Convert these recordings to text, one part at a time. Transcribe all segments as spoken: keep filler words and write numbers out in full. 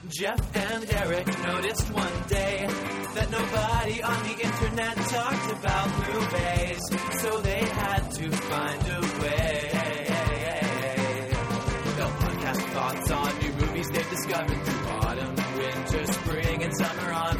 Jeff and Eric noticed one day that nobody on the internet talked about movies, so they had to find a way. They'll podcast thoughts on new movies they've discovered through autumn, winter, spring, and summer on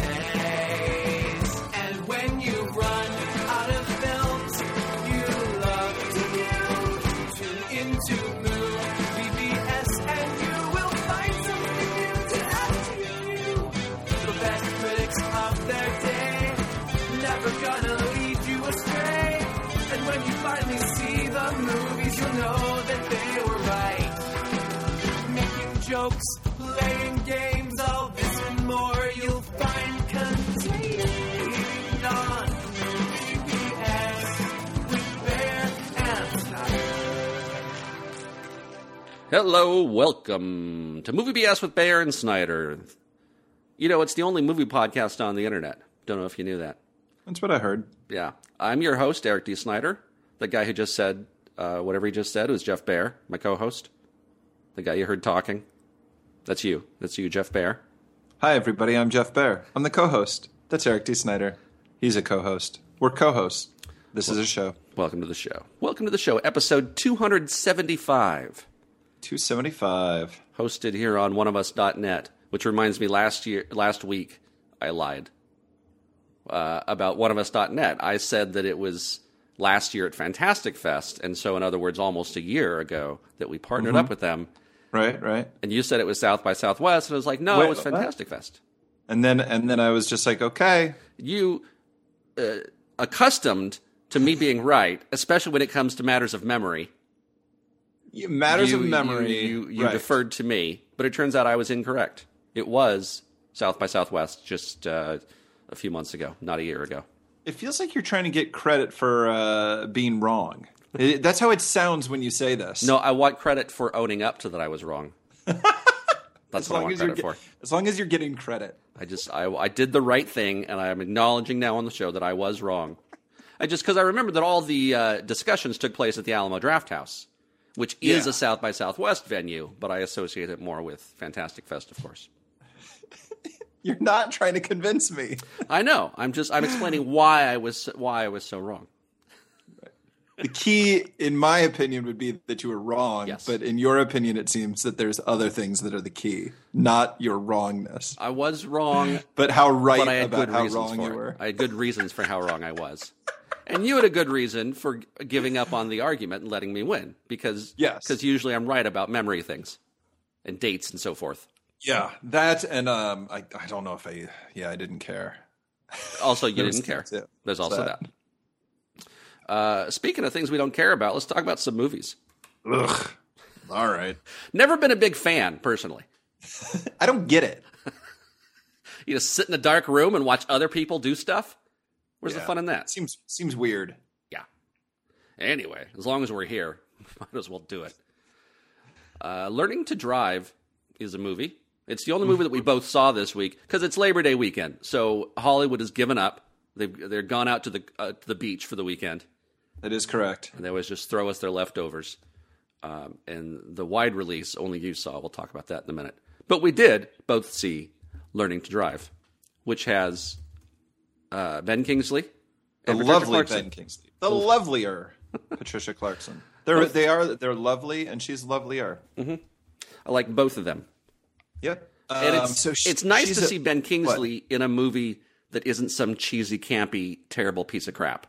Fridays. And when you run out of films you love to view, tune into Movie B S and you will find something new to add to you. The best critics of their day, never gonna lead you astray. And when you finally see the movies, you'll know that they were right. Making jokes, playing games, all this and more you'll find contained on Movie B S with Bear and Snyder. Hello, welcome to Movie B S with Bear and Snyder. You know, it's the only movie podcast on the internet. Don't know if you knew that. That's what I heard. Yeah. I'm your host, Eric D. Snyder. The guy who just said uh, whatever he just said was Jeff Bear, my co-host. The guy you heard talking. That's you. That's you, Jeff Bear. Hi, everybody. I'm Jeff Bear. I'm the co-host. That's Eric D. Snyder. He's a co-host. We're co-hosts. This well, is a show. Welcome to the show. Welcome to the show. Episode two seventy-five. two seventy-five. Hosted here on one of us dot net, which reminds me last year, last week, I lied uh, about one of us dot net. I said that it was last year at Fantastic Fest, and so, in other words, almost a year ago that we partnered mm-hmm. up with them. Right, right. And you said it was South by Southwest, and I was like, no, Wait, it was Fantastic what? Fest. And then and then I was just like, okay. You, uh, accustomed to me being right, especially when it comes to matters of memory. Matters you, of memory. You, you, you right. deferred to me, but it turns out I was incorrect. It was South by Southwest just uh, a few months ago, not a year ago. It feels like you're trying to get credit for uh, being wrong. It, that's how it sounds when you say this. No, I want credit for owning up to that I was wrong. That's as what I long want as you're credit get, for. As long as you're getting credit. I just, I, I did the right thing, and I'm acknowledging now on the show that I was wrong. I just, because I remember that all the uh, discussions took place at the Alamo Drafthouse, which is yeah. a South by Southwest venue, but I associate it more with Fantastic Fest, of course. You're not trying to convince me. I know. I'm just, I'm explaining why I was, why I was so wrong. The key, in my opinion, would be that you were wrong. Yes. But in your opinion, it seems that there's other things that are the key, not your wrongness. I was wrong. But how right but I had about good how reasons wrong for you it. were. I had good reasons for how wrong I was. And you had a good reason for giving up on the argument and letting me win. Because yes. Because usually I'm right about memory things and dates and so forth. Yeah, that and um, I, I don't know if I, yeah, I didn't care. Also, you didn't care. There's There's also that. that. Uh, speaking of things we don't care about, let's talk about some movies. Ugh. All right. Never been a big fan, personally. I don't get it. You just sit in a dark room and watch other people do stuff? Where's Yeah. the fun in that? Seems seems weird. Yeah. Anyway, as long as we're here, might as well do it. Uh, Learning to Drive is a movie. It's the only movie that we both saw this week because it's Labor Day weekend. So Hollywood has given up. They've they're gone out to the uh, to the beach for the weekend. That is correct. And they always just throw us their leftovers. Um, and the wide release only you saw. We'll talk about that in a minute. But we did both see Learning to Drive, which has uh, Ben Kingsley, The and Patricia lovely Clarkson. Ben Kingsley, the lovelier Patricia Clarkson. They're they are they're lovely, and she's lovelier. Mm-hmm. I like both of them. Yep. And Um, it's so she, it's nice she's to a- see Ben Kingsley what? in a movie that isn't some cheesy, campy, terrible piece of crap.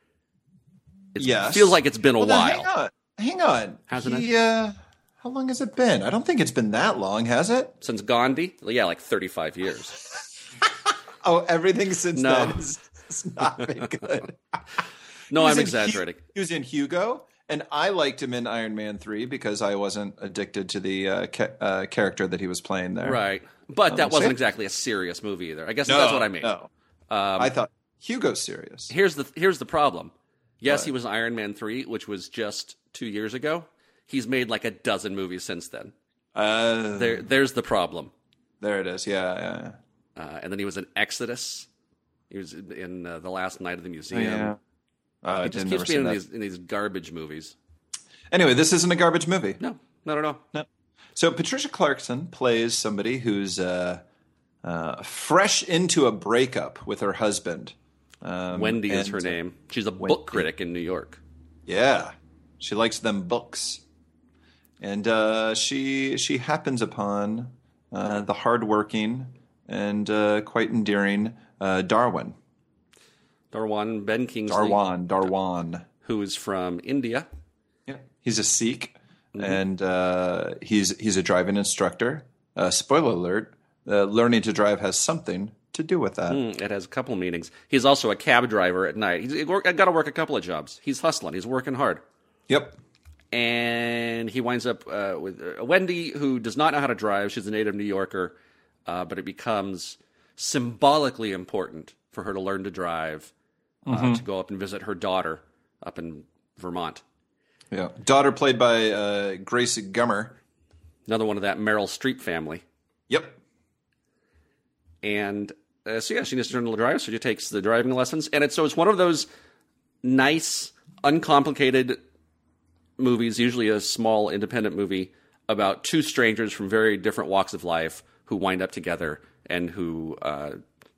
It Yes. feels like it's been a Well, now, while. hang on, hang on. Hasn't he, Uh, how long has it been? I don't think it's been that long, has it? Since Gandhi? Yeah, like thirty-five years. Oh, everything since No. then is, is not been good. No, He was I'm in exaggerating. Hu- he was in Hugo, and I liked him in Iron Man three because I wasn't addicted to the uh, ca- uh, character that he was playing there. Right. But that Um, wasn't so- exactly a serious movie either. I guess No, that's what I mean. No. Um, I thought Hugo's serious. Here's the here's the problem. Yes, What? he was in Iron Man three, which was just two years ago. He's made like a dozen movies since then. Uh, There, there's the problem. there it is. Yeah, yeah. Uh, and then he was in Exodus. He was in uh, The Last Night of the Oh, Museum. yeah. Uh, I He just didn't keeps never being see in that. these, in these garbage movies. Anyway, this isn't a garbage movie. No, not at all. No. So Patricia Clarkson plays somebody who's uh, uh, fresh into a breakup with her husband. Um, Wendy is and, her name. She's a Wendy. book critic in New York. Yeah, she likes them books, and uh, she she happens upon uh, the hardworking and uh, quite endearing uh, Darwin. Darwan Ben Kingsley, Darwan, Darwan. who is from India. Yeah, he's a Sikh, mm-hmm. and uh, he's he's a driving instructor. Uh, spoiler alert: uh, learning to drive has something to do with that. Mm, it has a couple of meanings. He's also a cab driver at night. He's got to work a couple of jobs. He's hustling. He's working hard. Yep. And he winds up uh, with uh, Wendy, who does not know how to drive. She's a native New Yorker, uh, but it becomes symbolically important for her to learn to drive, uh, mm-hmm. to go up and visit her daughter up in Vermont. Yeah, daughter played by uh, Grace Gummer. Another one of that Meryl Streep family. Yep. And uh, so yeah, she needs to learn to drive, so she takes the driving lessons, and it's so it's one of those nice, uncomplicated movies, usually a small independent movie about two strangers from very different walks of life who wind up together and who uh,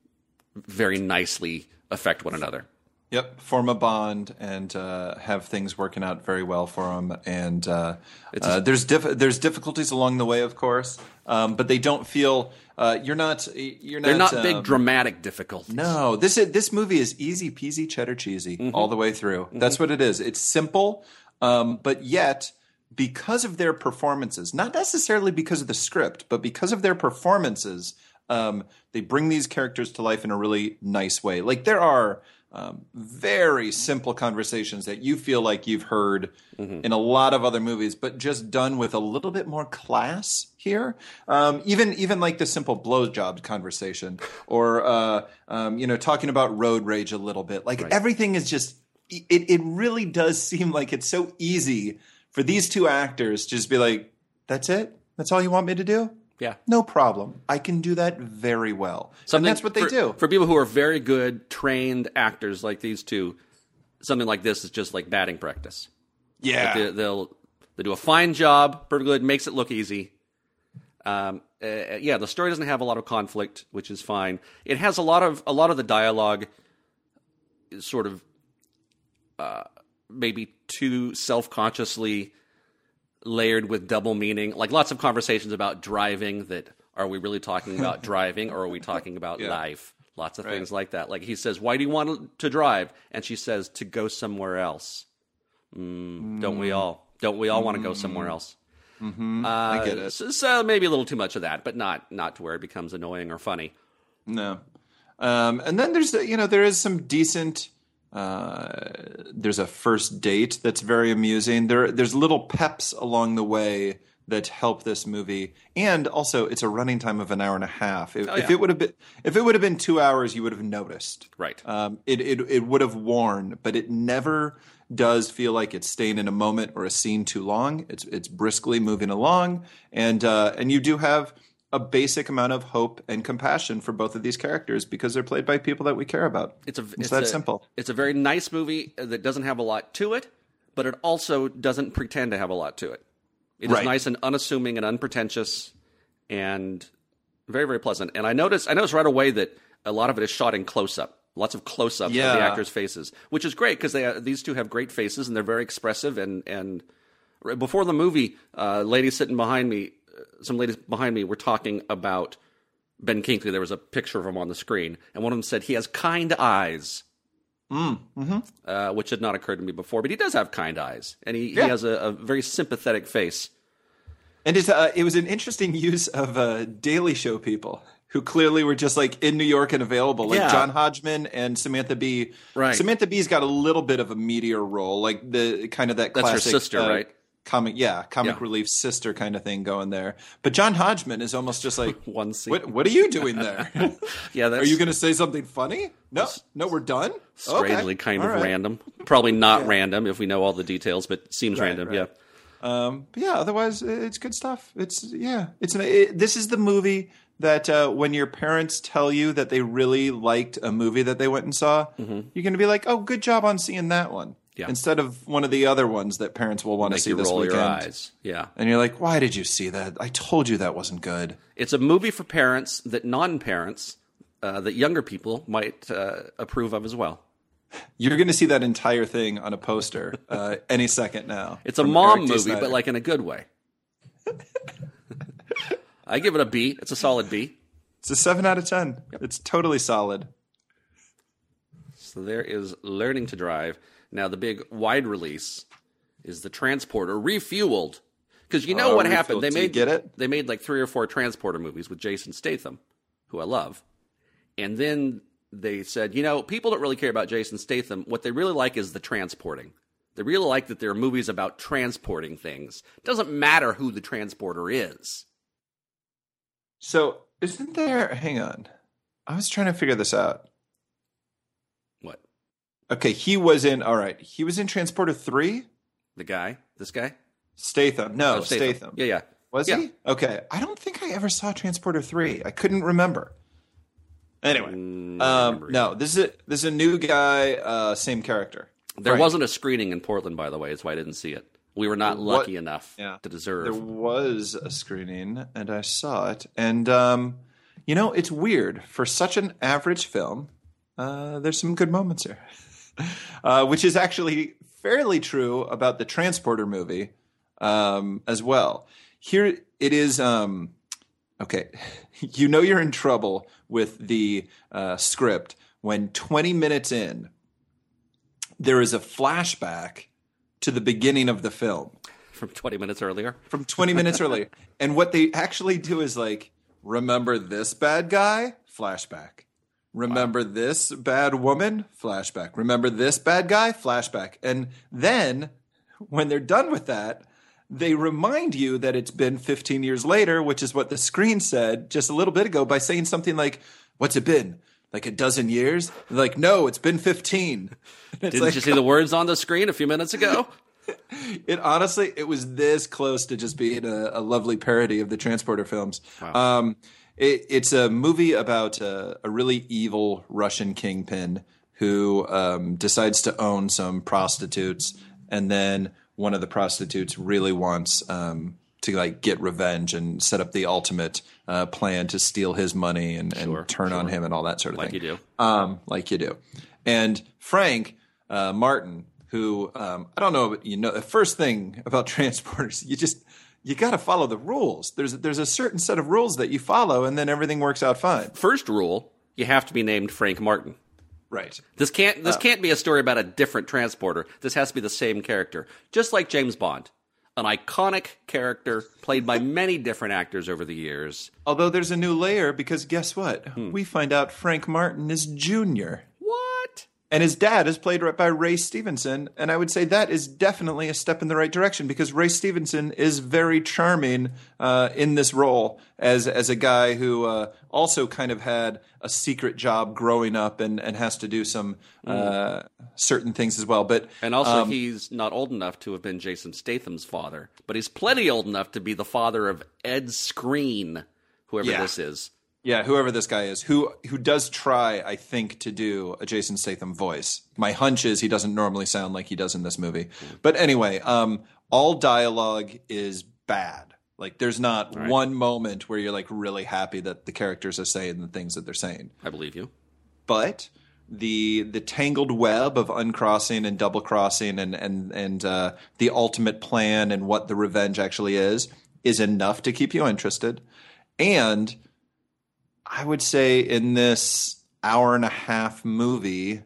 very nicely affect one another. Yep, form a bond and uh, have things working out very well for them. And uh, uh, there's diff- there's difficulties along the way, of course, um, but they don't feel uh, you're not you're not. They're not um, big dramatic difficulties. No, this is, this movie is easy peasy cheddar cheesy mm-hmm. all the way through. Mm-hmm. That's what it is. It's simple, um, but yet because of their performances, not necessarily because of the script, but because of their performances, um, they bring these characters to life in a really nice way. Like there are. Um, very simple conversations that you feel like you've heard mm-hmm. in a lot of other movies, but just done with a little bit more class here. Um, even even like the simple blowjob conversation, or uh, um, you know, talking about road rage a little bit. Like right. everything is just it. It really does seem like it's so easy for these two actors to just be like, "That's it. That's all you want me to do." Yeah. No problem. I can do that very well. Something, and that's what they for, do. For people who are very good, trained actors like these two, something like this is just like batting practice. Yeah. Like they, they'll they do a fine job, pretty good, makes it look easy. Um, uh, yeah, the story doesn't have a lot of conflict, which is fine. It has a lot of a lot of the dialogue is sort of uh, maybe too self-consciously layered with double meaning, like lots of conversations about driving that are we really talking about driving or are we talking about yeah. life? Lots of right. things like that. Like he says, why do you want to drive? And she says, to go somewhere else. Mm, mm. Don't we all? Don't we all mm. want to go somewhere else? Mm-hmm. Uh, I get it. So, so maybe a little too much of that, but not not to where it becomes annoying or funny. No. Um, and then there's, you know, there is some decent... Uh, there's a first date that's very amusing. There, there's little peps along the way that help this movie, and also it's a running time of an hour and a half. If, oh, yeah. if it would have been, if it would have been two hours, you would have noticed. Right. Um, it, it, it would have worn, but it never does feel like it's staying in a moment or a scene too long. It's, it's briskly moving along, and uh, and you do have a basic amount of hope and compassion for both of these characters because they're played by people that we care about. It's a it's, it's that a, simple. It's a very nice movie that doesn't have a lot to it, but it also doesn't pretend to have a lot to it. It right. is nice and unassuming and unpretentious and very, very pleasant. And I noticed I noticed right away that a lot of it is shot in close-up. Lots of close-ups yeah. of the actors' faces, which is great because they these two have great faces and they're very expressive. And, and before the movie, uh, lady sitting behind me, some ladies behind me were talking about Ben Kingsley. There was a picture of him on the screen, and one of them said he has kind eyes, mm, mm-hmm. uh, which had not occurred to me before. But he does have kind eyes, and he, yeah. he has a, a very sympathetic face. And it's, uh, it was an interesting use of uh, Daily Show people who clearly were just like in New York and available, like yeah. John Hodgman and Samantha Bee. Right. Samantha Bee's got a little bit of a meteor role, like the kind of that That's classic. her sister, uh, right? Comic, yeah, comic Yeah. relief sister kind of thing going there. But John Hodgman is almost just like, One scene. what, what are you doing there? Yeah, that's Are you going to say something funny? No, no, we're done. strangely Okay. kind All of right. random. Probably not Yeah. random if we know all the details, but seems Right, random. right. Yeah. Um, but yeah, otherwise it's good stuff. It's yeah, it's an, it, this is the movie that uh, when your parents tell you that they really liked a movie that they went and saw, Mm-hmm. you're going to be like, oh, good job on seeing that one. Yeah. instead of one of the other ones that parents will want to Make see you this roll weekend. your eyes. Yeah. And you're like, why did you see that? I told you that wasn't good. It's a movie for parents that non-parents, uh, that younger people might uh, approve of as well. You're going to see that entire thing on a poster uh, any second now. It's a from mom Eric D. movie, Snyder. but like in a good way. I give it a B. It's a solid B. It's a seven out of ten. It's totally solid. So there is Learning to Drive. Now the big wide release is The Transporter Refueled. Because you know Oh, what Refueled. happened? They Do you made get it? They made like three or four Transporter movies with Jason Statham, who I love. And then they said, you know, people don't really care about Jason Statham. What they really like is the transporting. They really like that there are movies about transporting things. It doesn't matter who the transporter is. So isn't there, hang on. I was trying to figure this out. What? Okay, he was in, all right, he was in Transporter three? The guy? This guy? Statham. No, Oh, Statham. Yeah, yeah. Was Yeah. he? Okay. I don't think I ever saw Transporter three. I couldn't remember. Anyway, Mm, um, remember no, this is a, this is a new guy, uh, same character. There Frank. wasn't a screening in Portland, by the way. That's why I didn't see it. We were not What- lucky enough Yeah. to deserve. There was a screening, and I saw it. And, um, you know, it's weird. For such an average film, uh, there's some good moments here. uh, which is actually fairly true about the Transporter movie um, as well. Here it is... Um, okay, you know you're in trouble with the uh, script when twenty minutes in, there is a flashback to the beginning of the film From twenty minutes earlier. from twenty minutes earlier. And what they actually do is like, remember this bad guy? Flashback. Remember wow. this bad woman? Flashback. Remember this bad guy? Flashback. And then when they're done with that, they remind you that it's been fifteen years later, which is what the screen said just a little bit ago by saying something like, what's it been? Like a dozen years? They're like, no, it's been fifteen. It's Didn't like, you see the words on the screen a few minutes ago? It honestly, it was this close to just being a, a lovely parody of the Transporter films. Wow. Um, it, it's a movie about a, a really evil Russian kingpin who um, decides to own some prostitutes, and then one of the prostitutes really wants um, to like get revenge and set up the ultimate uh, plan to steal his money and, Sure, and turn sure. on him and all that sort of Like thing. you do. Um, like you do. And Frank uh, Martin, who um, I don't know, but you know, the first thing about transporters, you just you got to follow the rules. There's there's a certain set of rules that you follow, and then everything works out fine. First rule, you have to be named Frank Martin. Right. This can't this Oh. can't be a story about a different transporter. This has to be the same character. Just like James Bond. An iconic character played by many different actors over the years. Although there's a new layer because guess what? Hmm. We find out Frank Martin is Junior. What? And his dad is played by Ray Stevenson, and I would say that is definitely a step in the right direction because Ray Stevenson is very charming uh, in this role as as a guy who uh, also kind of had a secret job growing up and, and has to do some uh, certain things as well. But And also, um, he's not old enough to have been Jason Statham's father, but he's plenty old enough to be the father of Ed Screen, whoever Yeah. this is. yeah, whoever this guy is, who who does try, I think, to do a Jason Statham voice. My hunch is he doesn't normally sound like he does in this movie. But anyway, um, all dialogue is bad. Like, there's not right. one moment where you're like really happy that the characters are saying the things that they're saying. I believe you. But the the tangled web of uncrossing and double crossing and and and uh, the ultimate plan and what the revenge actually is is enough to keep you interested. And I would say in this hour and a half movie,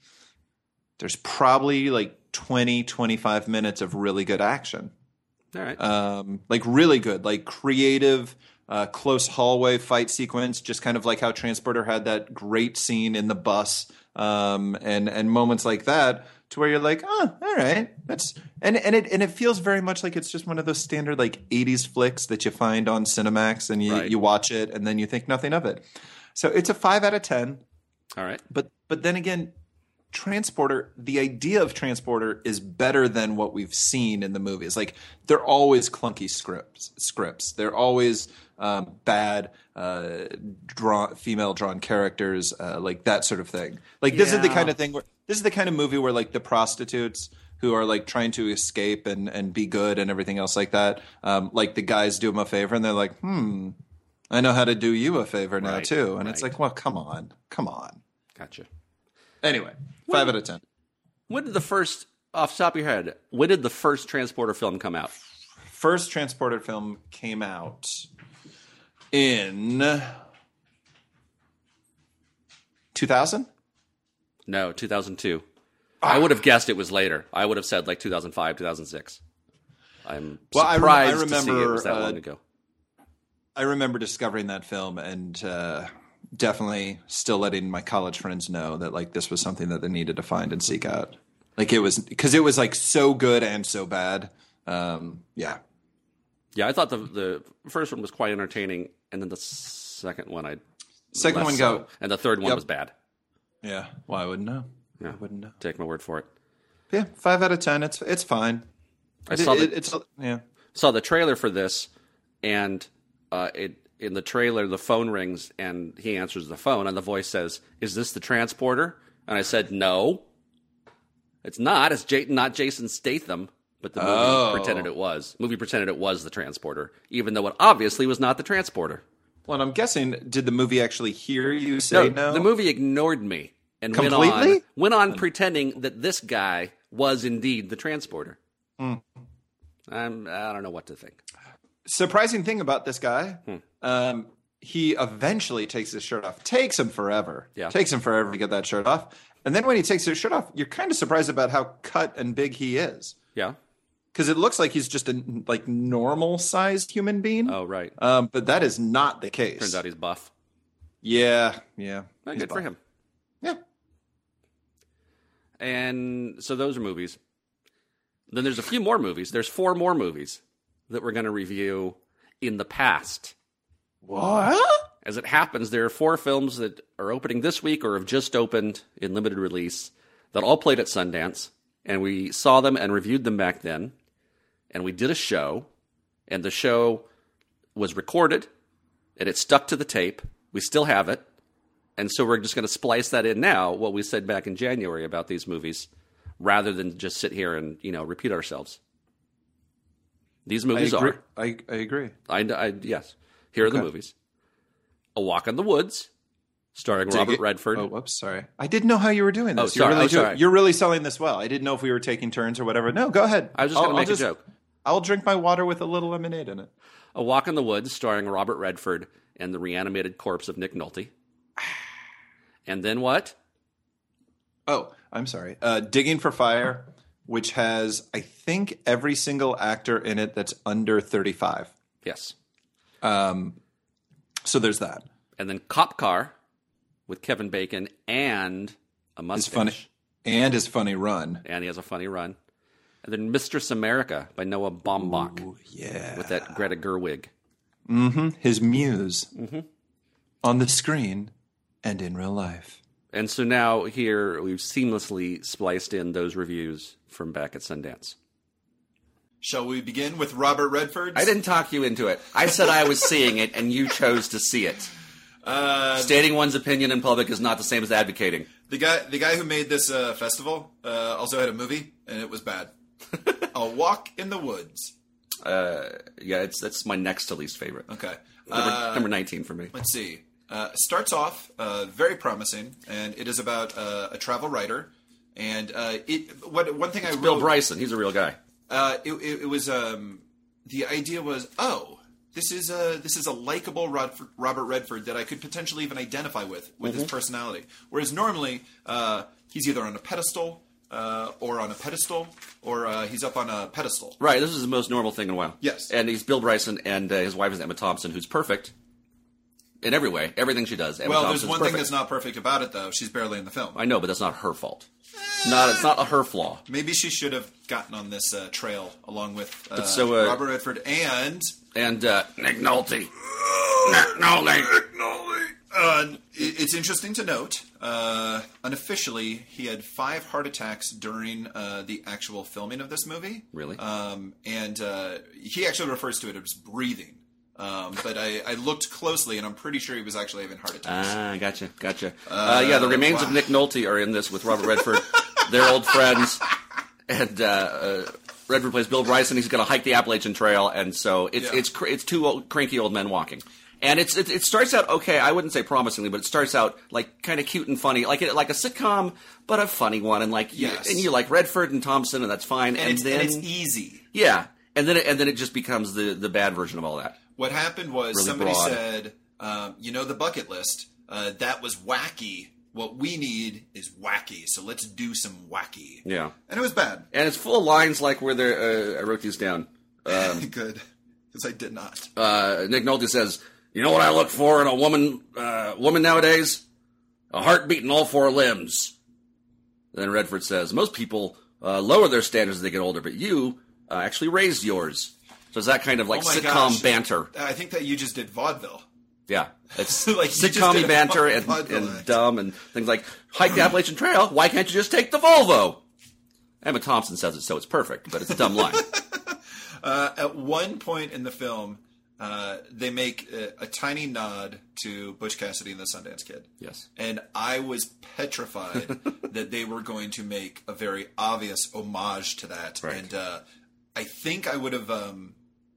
there's probably like twenty, twenty-five minutes of really good action. All right. Um, like really good, like creative, uh, close hallway fight sequence, just kind of like how Transporter had that great scene in the bus, um, and and moments like that, to where you're like, oh, all right, that's and and it and it feels very much like it's just one of those standard like eighties flicks that you find on Cinemax, and you Right. you watch it and then you think nothing of it. So it's a five out of ten. All right. But but then again, Transporter, the idea of Transporter is better than what we've seen in the movies. Like, they're always clunky scripts. Scripts. They're always um, bad, uh, draw, female drawn characters, uh, like that sort of thing. Like, this is the Yeah. kind of thing where this is the kind of movie where like the prostitutes who are like trying to escape and, and be good and everything else like that, um, like the guys do them a favor and they're like, hmm, I know how to do you a favor now Right, too. And right. it's like, well, come on, come on. Gotcha. Anyway, five out of ten. When did the first, off the top of your head, when did the first Transporter film come out? First Transporter film came out in two thousand? No, two thousand two. I would have guessed it was later. I would have said like two thousand five, two thousand six. I'm Well, I rem- surprised I to see it remember, was that uh, long ago. I remember discovering that film and uh, definitely still letting my college friends know that like this was something that they needed to find and seek out. Like it was because it was like so good and so bad. Um, yeah. Yeah, I thought the the first one was quite entertaining, and then the second one I Second less one so. go. and the third one Yep. was bad. Yeah. Well, I wouldn't know. Yeah. I wouldn't know. Take my word for it. Yeah, five out of ten. It's it's fine. I It- saw it- the, it's yeah. saw the trailer for this, and uh, it in the trailer the phone rings, and he answers the phone, and the voice says, "Is this the Transporter?" And I said, "No, it's not. It's J- not Jason Statham." But the movie Oh. pretended it was. Movie pretended it was the Transporter, even though it obviously was not the Transporter. Well, and I'm guessing, did the movie actually hear you say no? The movie ignored me and went Completely? on, went on pretending that this guy was indeed the Transporter. Mm. I'm, I don't know what to think. Surprising thing about this guy, Hmm. um, he eventually takes his shirt off. Takes him forever. Yeah. Takes him forever to get that shirt off. And then when he takes his shirt off, you're kind of surprised about how cut and big he is. Yeah. Because it looks like he's just a like normal sized human being. Oh, right. Um, but that is not the case. Turns out he's buff. Yeah, yeah. Well, He's good for buff. him. Yeah. And so those are movies. Then there's a few more movies. There's four more movies that we're going to review in the past. What? As it happens, there are four films that are opening this week or have just opened in limited release that all played at Sundance. And we saw them and reviewed them back then. And we did a show. And the show was recorded. And it stuck to the tape. We still have it. And so we're just going to splice that in now, what we said back in January about these movies, rather than just sit here and, you know, repeat ourselves. These movies I agree. are... I, I agree. I, I, yes. Here are the Okay. movies. A Walk in the Woods, starring Dig Robert it. Redford. Oh, whoops, sorry. I didn't know how you were doing this. Oh, sorry. You're really, Oh, doing- sorry. you're really selling this well. I didn't know if we were taking turns or whatever. No, go ahead. I was just I'll- going to make I'll a joke. I'll drink my water with a little lemonade in it. A Walk in the Woods, starring Robert Redford and the reanimated corpse of Nick Nolte. And then what? Oh, I'm sorry. Uh, Digging for Fire, which has, I think, every single actor in it that's under thirty-five. Yes. Um, so there's that. And then Cop Car with Kevin Bacon and a His mustache. funny and his funny run. And he has a funny run. And then Mistress America by Noah Baumbach Ooh, yeah. with that Greta Gerwig. Mm-hmm. His muse Mm-hmm. on the screen and in real life. And so now here we've seamlessly spliced in those reviews from back at Sundance. Shall we begin with Robert Redford? I didn't talk you into it. I said I was seeing it, and you chose to see it. Uh, Stating one's opinion in public is not the same as advocating. the guy, the guy who made this uh, festival, uh, also had a movie, and it was bad. A Walk in the Woods. Uh, yeah, it's that's my next to least favorite. Okay. Number, Uh, number nineteen for me. Let's see. Uh, starts off uh, very promising, and it is about uh, a travel writer. And uh, it what one thing I Bill wrote, Bryson, he's a real guy. Uh, it, it, it was um, the idea was oh this is a this is a likable Rodford, Robert Redford that I could potentially even identify with with his personality. Whereas normally uh, he's either on a pedestal uh, or on a pedestal or uh, he's up on a pedestal. Right, this is the most normal thing in a while. Yes. And he's Bill Bryson, and uh, his wife is Emma Thompson, who's perfect in every way. Everything she does, Emma Well, Thompson's there's one perfect. thing that's not perfect about it though. She's barely in the film. I know, but that's not her fault. Not It's not a her flaw. Maybe she should have gotten on this uh, trail along with uh, so, uh, Robert Redford and And uh, Nick Nolte. Nick Nolte. Uh, it- it's interesting to note, uh, unofficially, he had five heart attacks during uh, the actual filming of this movie. Really? Um, and uh, he actually refers to it as breathing. Um, but I, I looked closely, and I'm pretty sure he was actually having heart attacks. Ah, gotcha, gotcha. Uh, yeah, the remains of wow. Nick Nolte are in this with Robert Redford they're old friends, and uh, uh, Redford plays Bill Bryson. He's going to hike the Appalachian Trail, and so it's Yeah. it's cr- it's two old, cranky old men walking. And it's it, it starts out okay. I wouldn't say promisingly, but it starts out like kind of cute and funny, like it, like a sitcom, but a funny one. And like you, Yes. and you like Redford and Thompson, and that's fine. And, And, it's, then and it's easy. yeah, and then it, and then it just becomes the the bad version of all that. What happened was Really somebody broad. said, um, you know, the bucket list, uh, that was wacky. What we need is wacky. So let's do some wacky. Yeah, And it was bad. and it's full of lines like where they uh, I wrote these down. Good. Because I did not. Uh, Nick Nolte says, "You know what I look for in a woman uh, woman nowadays? A heartbeat in all four limbs." Then Redford says, "Most people uh, lower their standards as they get older, but you uh, actually raised yours." So it's that kind of like Oh my sitcom gosh. banter. I think that you just did vaudeville. Yeah, it's Like, you just sitcom did a banter and, vaudeville and act. dumb and things like hike the Appalachian Trail. Why can't you just take the Volvo? Emma Thompson says it, so it's perfect, but it's a dumb line. Uh, at one point in the film, uh, they make a, a tiny nod to Butch Cassidy and the Sundance Kid. Yes. And I was petrified that they were going to make a very obvious homage to that. Right. And uh, I think I would have, um,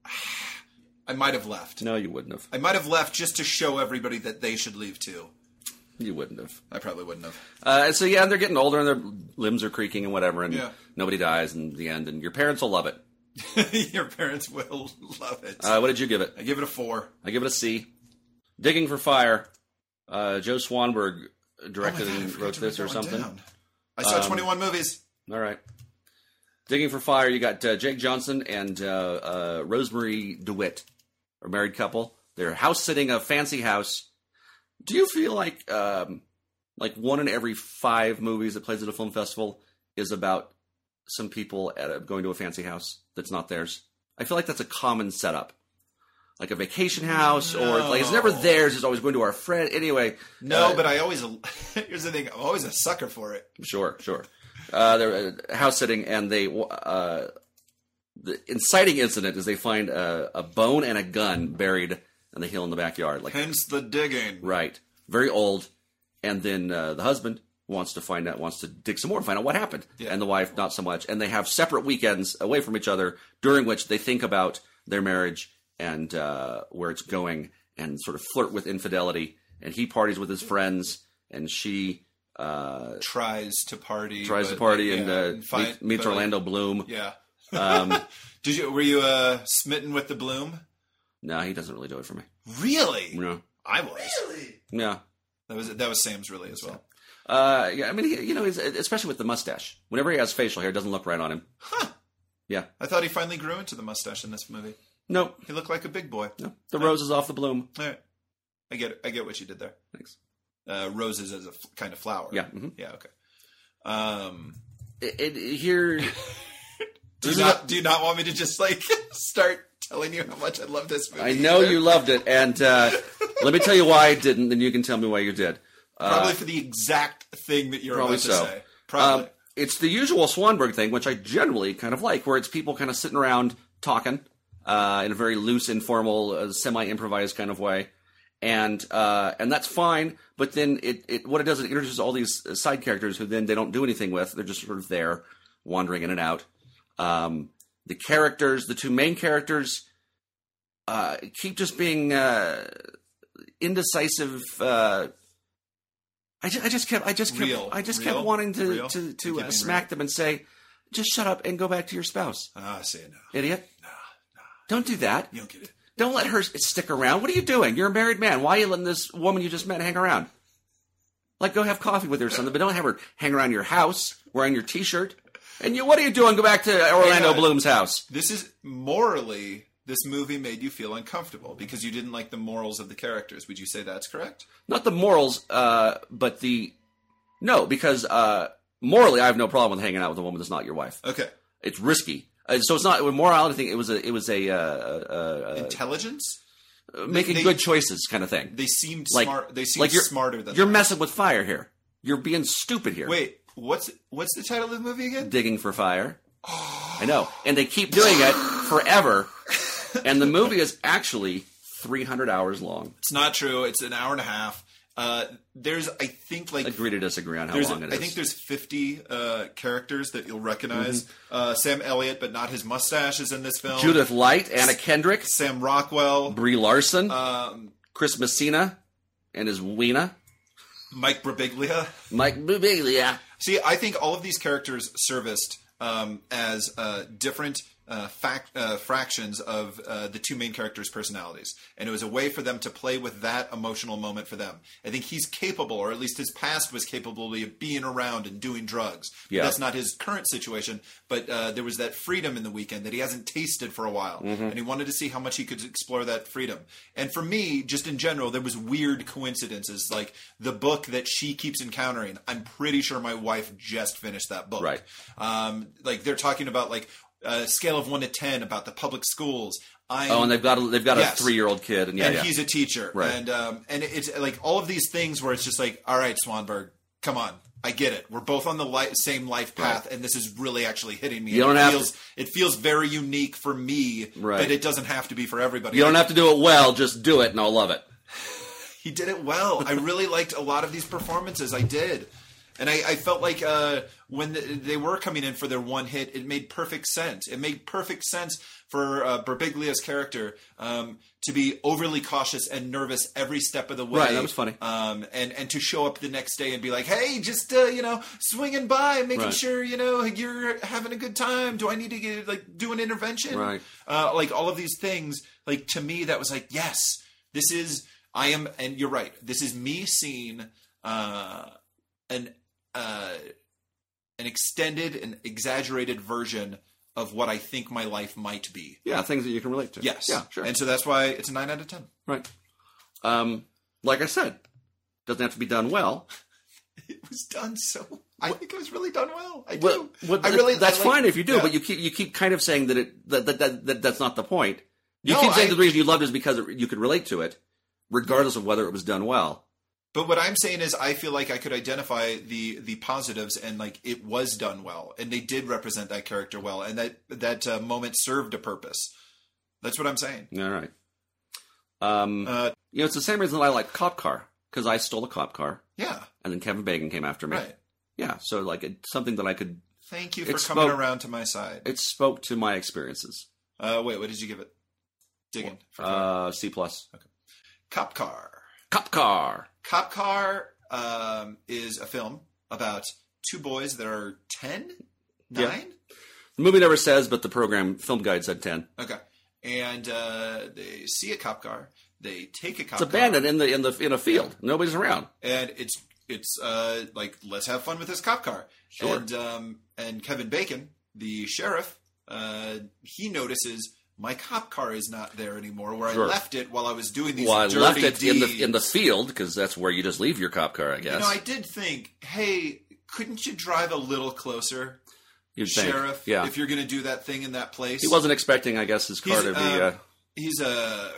I might have left. No, you wouldn't have. I might have left just to show everybody that they should leave too. You wouldn't have. I probably wouldn't have. Uh, and so yeah, they're getting older and their limbs are creaking and whatever, and Yeah. nobody dies in the end, and your parents will love it. Your parents will love it. Uh, what did you give it? I give it a four. I give it a C. Digging for Fire. Uh, Joe Swanberg directed Oh my God, I and forgot wrote to this write or that one something. down. I saw Um, twenty-one movies. All right. Digging for Fire. You got uh, Jake Johnson and uh, uh, Rosemary DeWitt, a married couple. They're house sitting a fancy house. Do you feel like um, like one in every five movies that plays at a film festival is about some people at a, going to a fancy house that's not theirs? I feel like that's a common setup. Like a vacation house, or like it's never theirs. It's always going to our friend. Anyway, No, uh, but I always, here's the thing, I'm always a sucker for it. Sure, sure. Uh, they're uh, house sitting, and they uh, the inciting incident is they find a, a bone and a gun buried in the hill in the backyard. Like Hence the digging. right, very old. And then uh, the husband wants to find out, wants to dig some more, find out what happened, Yeah. and the wife not so much. And they have separate weekends away from each other during which they think about their marriage and uh, where it's going, and sort of flirt with infidelity. And he parties with his friends, and she. Uh, Tries to party. tries to but, party yeah, and, uh, and find- meet, meets but, Orlando Bloom. Yeah. Um, Did you, were you, uh, smitten with the bloom? no, he doesn't really do it for me. Really? No. I was. Really? Yeah. That was, that was Sam's really as well. Uh, yeah, I mean, he, you know, he's, especially with the mustache. Whenever he has facial hair, it doesn't look right on him. Huh. Yeah. I thought he finally grew into the mustache in this movie. No. He looked like a big boy. No. The rose is off the bloom. All right. I get it. I get what you did there. Thanks. Uh, roses as a f- kind of flower. Yeah. mhm. Yeah. Okay. Um, It, it, here. do This you is not a- do you not want me to just like start telling you how much I love this movie? I know either? you loved it, and uh, let me tell you why I didn't, and you can tell me why you did. Uh, Probably for the exact thing that you're probably about to so. say. Probably. Um, it's the usual Swanberg thing, which I generally kind of like, where it's people kind of sitting around talking uh, in a very loose, informal, uh, semi-improvised kind of way, and uh, and that's fine. But then it, it what it does, it introduces all these uh, side characters who then they don't do anything with. They're just sort of there, wandering in and out. Um, the characters, the two main characters, uh, keep just being uh, indecisive. Uh, I just, I just kept, I just kept, Real. I just Real. kept wanting to Real. to, You're to uh, keeping smack real. them and say, "Just shut up and go back to your spouse, Ah, I see it now. idiot." Nah, nah. Don't do that. You don't get it. Don't let her stick around. What are you doing? You're a married man. Why are you letting this woman you just met hang around? Like, go have coffee with her or something, but don't have her hang around your house wearing your T-shirt. And you, what are you doing? Go back to Orlando guys. Bloom's house. This is morally. This movie made you feel uncomfortable because you didn't like the morals of the characters. Would you say that's correct? Not the morals, uh, but the no, because uh, morally, I have no problem with hanging out with a woman that's not your wife. Okay. It's risky, uh, so it's not a morality thing. It was a, it was a uh, uh, Intelligence? uh, making they- good choices kind of thing. They seemed Like, smart. They seemed like you're smarter than you're that. messing with fire here. You're being stupid here. Wait, what's what's the title of the movie again? Digging for fire. I know, and they keep doing it forever. And the movie is actually three hundred hours long. It's not true. It's an hour and a half. Uh, there's, I think, like Agree to disagree on how there's, long it I is. think there's fifty uh, characters that you'll recognize. Mm-hmm. Uh, Sam Elliott, but not his mustache, is in this film. Judith Light, Anna Kendrick, Sam Rockwell, Brie Larson, um, Chris Messina, and his Weena, Mike Birbiglia. Mike Birbiglia. See, I think all of these characters serviced um, as uh, different uh, fact, uh, fractions of uh, the two main characters' personalities. And it was a way for them to play with that emotional moment for them. I think he's capable, or at least his past was capable of being around and doing drugs. Yeah. That's not his current situation, but uh, there was that freedom in the weekend that he hasn't tasted for a while. Mm-hmm. And he wanted to see how much he could explore that freedom. And for me, just in general, there was weird coincidences. Like the book that she keeps encountering, I'm pretty sure my wife just finished that book. Right. Um, like they're talking about like a scale of one to ten about the public schools. I'm, Oh, and they've got a, they've got Yes. a three year old kid, and yeah, and yeah. he's a teacher, Right. and um, and it's like all of these things where it's just like, all right, Swanberg, come on, I get it. We're both on the li- same life path, and this is really actually hitting me. You And don't it have feels, It feels very unique for me, Right. but it doesn't have to be for everybody. you don't I- have to do it well, just do it, and I'll love it. He did it well. I really liked a lot of these performances. I did. And I, I felt like uh, when the, they were coming in for their one hit, it made perfect sense. It made perfect sense for uh, Birbiglia's character um, to be overly cautious and nervous every step of the way. Right, that was funny. Um, and, and to show up the next day and be like, hey, just, uh, you know, swinging by, making Right. sure, you know, you're having a good time. Do I need to get, like, do an intervention? Right. Uh, like, all of these things, like, to me, that was like, yes, this is, I am, and you're right, this is me seeing uh, an uh, an extended and exaggerated version of what I think my life might be. Yeah, things that you can relate to. Yes. Yeah, sure. And so that's why it's a nine out of ten. Right. Um, like I said, doesn't have to be done well. It was done so. I think it was really done well. I do. Well, well, I really. that's I like- fine if you do, yeah. but you keep you keep kind of saying that it that that, that, that that's not the point. You No, keep saying I- the reason you loved it is because it, you could relate to it, regardless of whether it was done well. But what I'm saying is, I feel like I could identify the the positives, and like it was done well, and they did represent that character well, and that that uh, moment served a purpose. That's what I'm saying. All right. Um, Uh, you know, it's the same reason that I like Cop Car, because I stole a cop car, yeah. and then Kevin Bacon came after me. Right. Yeah, so like it's something that I could. Thank you for It coming spoke- around to my side. It spoke to my experiences. Uh, wait, what did you give it? Digging. For Uh, C plus. Cop Car. Cop Car. Cop Car um, is a film about two boys that are ten, Yeah. nine. The movie never says, but the program film guide said ten. Okay, and uh, they see a cop car. They take a cop It's car. abandoned in the in the in a field. Nobody's around. and it's it's uh, like, let's have fun with this cop car. Sure. And um, and Kevin Bacon, the sheriff, uh, he notices my cop car is not there anymore, where Sure. I left it while I was doing these Well, I dirty left it deeds. in the in the field because that's where you just leave your cop car, I guess. You know, I did think, hey, couldn't you drive a little closer, You'd think. sheriff? Yeah. If you're going to do that thing in that place, He wasn't expecting, I guess, his car He's, to be. um, Uh, He's a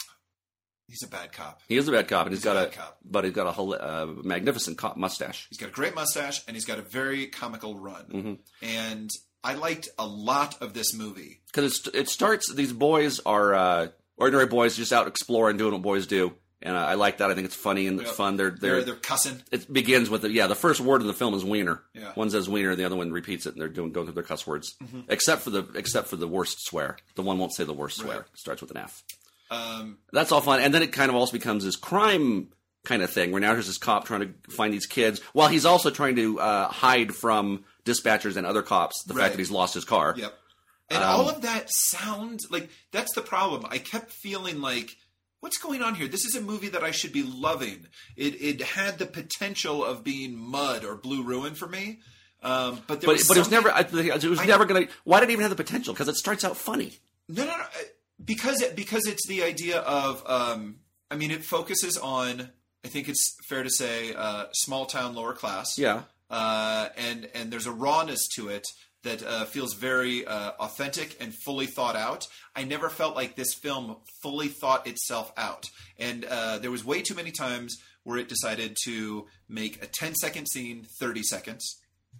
he's a bad cop. he is a bad cop, and he's he's got a a, bad cop. but he's got a whole, uh, magnificent cop mustache. He's got a great mustache, and he's got a very comical run. Mm-hmm. And I liked a lot of this movie. Because it starts. These boys are uh, ordinary boys, just out exploring, doing what boys do, and uh, I like that. I think it's funny and it's Yep. fun. They're They're they're. they're cussing. It begins with the, yeah. The first word in the film is wiener. Yeah. One says wiener, the other one repeats it, and they're doing going through their cuss words. Mm-hmm. Except for the except for the worst swear. The one won't say the worst swear. Right. It starts with an F. Um, That's all fun, and then it kind of also becomes this crime kind of thing where now there's this cop trying to find these kids while he's also trying to uh, hide from dispatchers and other cops the Right. fact that he's lost his car. yep. And Um, all of that sounds like that's the problem. I kept feeling like, what's going on here? This is a movie that I should be loving. It it had the potential of being mud or Blue Ruin for me. Um, but there But was but it was something- never I, it was I- never gonna. Why did it even have the potential? Because it starts out funny. No, no, no. Because it, because it's the idea of. Um, I mean, it focuses on. I think it's fair to say, uh, small town, lower class. Yeah. Uh, and and there's a rawness to it that uh, feels very uh, authentic and fully thought out. I never felt like this film fully thought itself out, and uh, there was way too many times where it decided to make a ten second scene thirty seconds.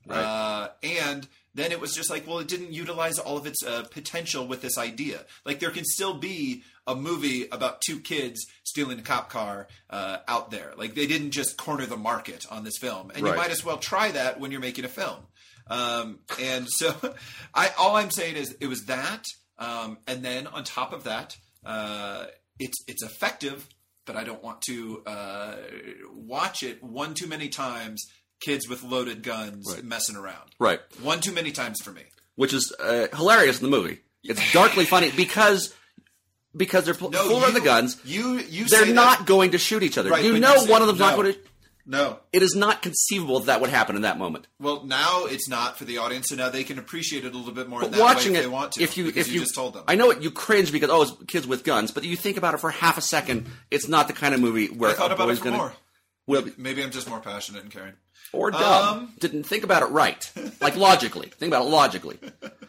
Right. Uh, and then it was just like, well, it didn't utilize all of its uh, potential with this idea. Like, there can still be a movie about two kids stealing a cop car uh, out there. Like, they didn't just corner the market on this film. And Right. you might as well try that when you're making a film. Um, and so I, all I'm saying is it was that. Um, and then on top of that, uh, it's, it's effective, but I don't want to uh, watch it one too many times. Kids with loaded guns Right. messing around. Right. One too many times for me. Which is uh, hilarious in the movie. It's darkly funny because because they're pl- No, fooling around you- the guns. You, you They're say not that, going to shoot each other. Right, you but know you say- one of them's not no. going to. No. It is not conceivable that that would happen in that moment. Well, now it's not for the audience, so now they can appreciate it a little bit more in But that watching way if it, they want to. if you because if you, just told them. I know it. You cringe because oh, it's kids with guns, but you think about it for half a second. It's not the kind of movie where I thought a about it boy's for gonna, more. Well, Maybe I'm just more passionate and caring. or dumb. Um, Didn't think about it right, like logically. Think about it logically.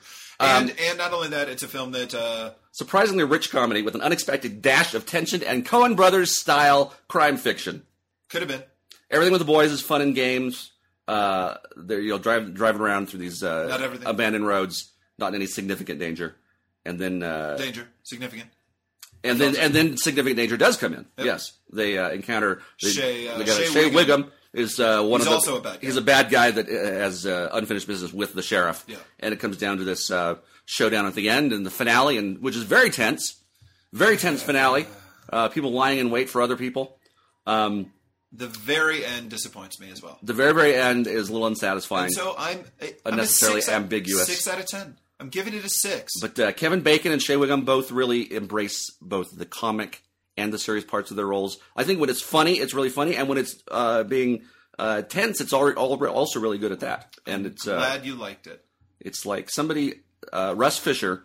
And and not only that, it's a film that uh, Surprisingly rich comedy with an unexpected dash of tension and Coen Brothers style crime fiction. could have been. Everything with the boys is fun and games. Uh, they're you know drive, driving around through these uh, Not everything. abandoned roads, not in any significant danger, and then uh, Danger. Significant. and then and then significant danger does come in. Yes, they uh, encounter they, Shea, uh, they got- Shea Shea Wiggum. Wiggum is uh, one He's of the, also a bad guy. He's a bad guy that uh, has uh, unfinished business with the sheriff. Yeah. And it comes down to this uh, showdown at the end and the finale, and which is very tense, very tense finale. Uh, people lying in wait for other people. Um, The very end disappoints me as well. the very very end is a little unsatisfying. And so I'm I- I'm Unnecessarily a six out- ambiguous. Six out of ten. I'm giving it a six. But uh, Kevin Bacon and Shea Wiggum both really embrace both the comic and the serious parts of their roles. I think when it's funny, it's really funny, and when it's uh, being uh, tense, it's al- al- also really good at that. And it's uh, Glad you liked it. it's like somebody, uh, Russ Fisher,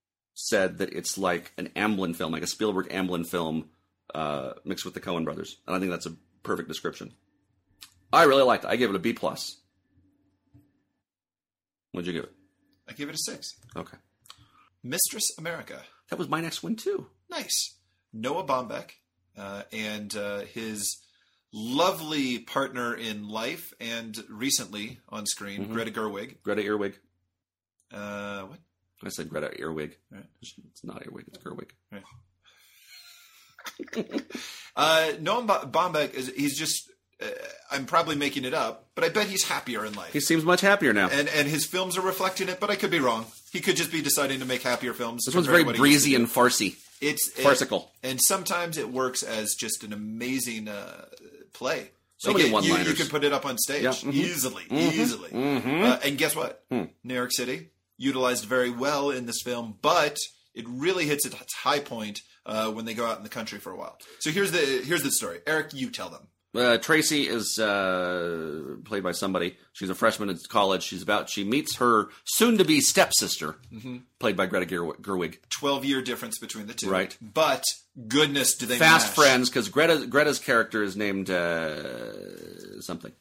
said that it's like an Amblin film, like a Spielberg Amblin film uh, mixed with the Coen Brothers, and I think that's a perfect description. I really liked it. I gave it a B plus. What'd you give it? I give it a six. Okay, Mistress America. that was my next one too. Nice. Noah Baumbach uh, and uh, his lovely partner in life and recently on screen, Mm-hmm. Greta Gerwig. Greta Earwig. Uh, what? I said Greta Earwig. Right. It's not Earwig, it's Gerwig. Right. uh, Noah Ba- Baumbach is he's just. Uh, I'm probably making it up, but I bet he's happier in life. He seems much happier now. and and his films are reflecting it, but I could be wrong. He could just be deciding to make happier films. This one's compared very to what he used to breezy do. and farcy. It's it- farcical. and sometimes it works as just an amazing uh, play. So Like many it- you, one-liners. you can put it up on stage Yeah, mhm. easily, easily. Uh, and guess what? Hmm. New York City utilized very well in this film, but it really hits its high point uh, when they go out in the country for a while. So here's the here's the story. Eric, you tell them. Uh, Tracy is uh, played by somebody. She's a freshman in college. She's about. She meets her soon-to-be stepsister, Mm-hmm. played by Greta Gerwig. Gerwig. Twelve year difference between the two, Right. But goodness, do they Fast mash. friends, because Greta Greta's character is named uh, something.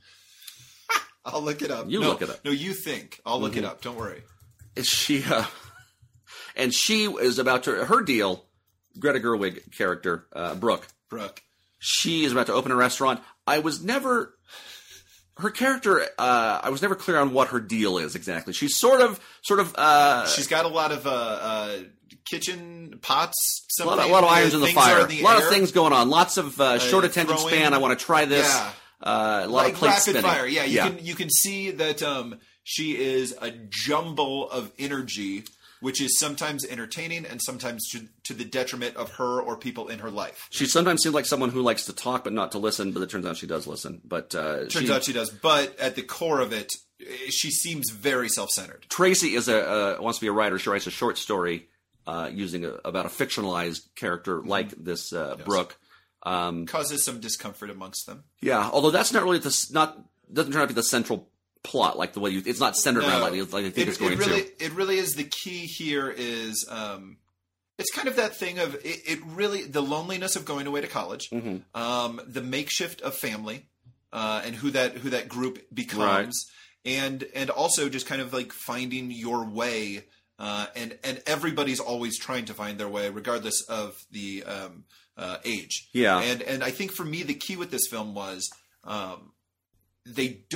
I'll look it up. You no, look it up. No, you think. I'll look it up. Don't worry. Is she? Uh, and she is about to her deal. Greta Gerwig character, uh, Brooke. Brooke. She is about to open a restaurant. I was never her character. Uh, I was never clear on what her deal is exactly. She's sort of, sort of. Uh, She's got a lot of uh, uh, kitchen pots. a lot, Something. of, a lot of irons in the Things are fire. the a lot air. of things going on. Lots of uh, short attention throwing- span. I want to try this. Yeah. Uh, a lot Like of plates rapid spinning. fire. Yeah, you can you can see that um, she is a jumble of energy, which is sometimes entertaining and sometimes to, to the detriment of her or people in her life. She sometimes seems like someone who likes to talk but not to listen. But it turns out she does listen. But uh, Turns she, out she does, but at the core of it, she seems very self-centered. Tracy is a uh, wants to be a writer. She writes a short story uh, using a, about a fictionalized character like this uh, Brooke. Um, Causes some discomfort amongst them. yeah, although that's not really the s- not doesn't turn out to be the central plot like the way you. It's not centered around like, like I think it, it's going it really, to. It really is. The key here is um, it's kind of that thing of it, it really the loneliness of going away to college, Mm-hmm. um, the makeshift of family, uh, and who that who that group becomes, and and also just kind of like finding your way. Uh, and and everybody's always trying to find their way, regardless of the um, uh, age. Yeah. And and I think for me, the key with this film was um, they don't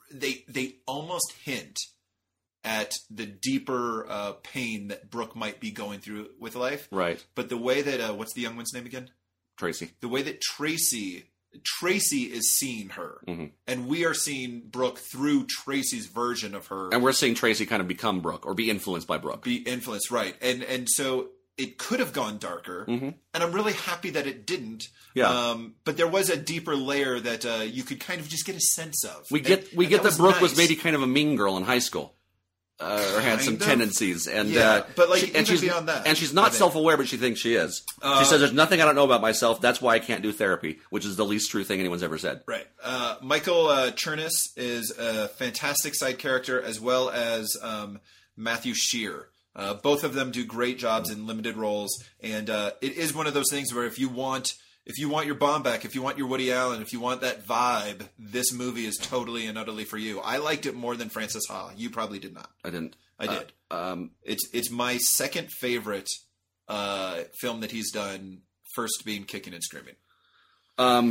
they they almost hint at the deeper uh, pain that Brooke might be going through with life. Right. But the way that uh, what's the young one's name again? Tracy. The way that Tracy Tracy is seeing her, Mm-hmm. and we are seeing Brooke through Tracy's version of her. And we're seeing Tracy kind of become Brooke or be influenced by Brooke. Be influenced, right? And and so it could have gone darker, Mm-hmm. and I'm really happy that it didn't. Yeah. Um, but there was a deeper layer that uh, you could kind of just get a sense of. We get And- we and get that, was Brooke was nice. maybe kind of a mean girl in high school, uh, or had some Kind of. tendencies, and Yeah, uh, but, like, she, even and she's beyond that, and she's I not think. self-aware, but she thinks she is. Uh, she says, "There's nothing I don't know about myself. That's why I can't do therapy," which is the least true thing anyone's ever said. Right. Uh, Michael uh, Chernus is a fantastic side character, as well as um, Matthew Shear. Uh, both of them do great jobs in limited roles, and uh, it is one of those things where if you want, if you want your Baumbach, if you want your Woody Allen, if you want that vibe, this movie is totally and utterly for you. I liked it more than Francis Ha. You probably did not. I didn't. I did. Uh, um, It's it's my second favorite uh, film that he's done. First being Kicking and Screaming. um,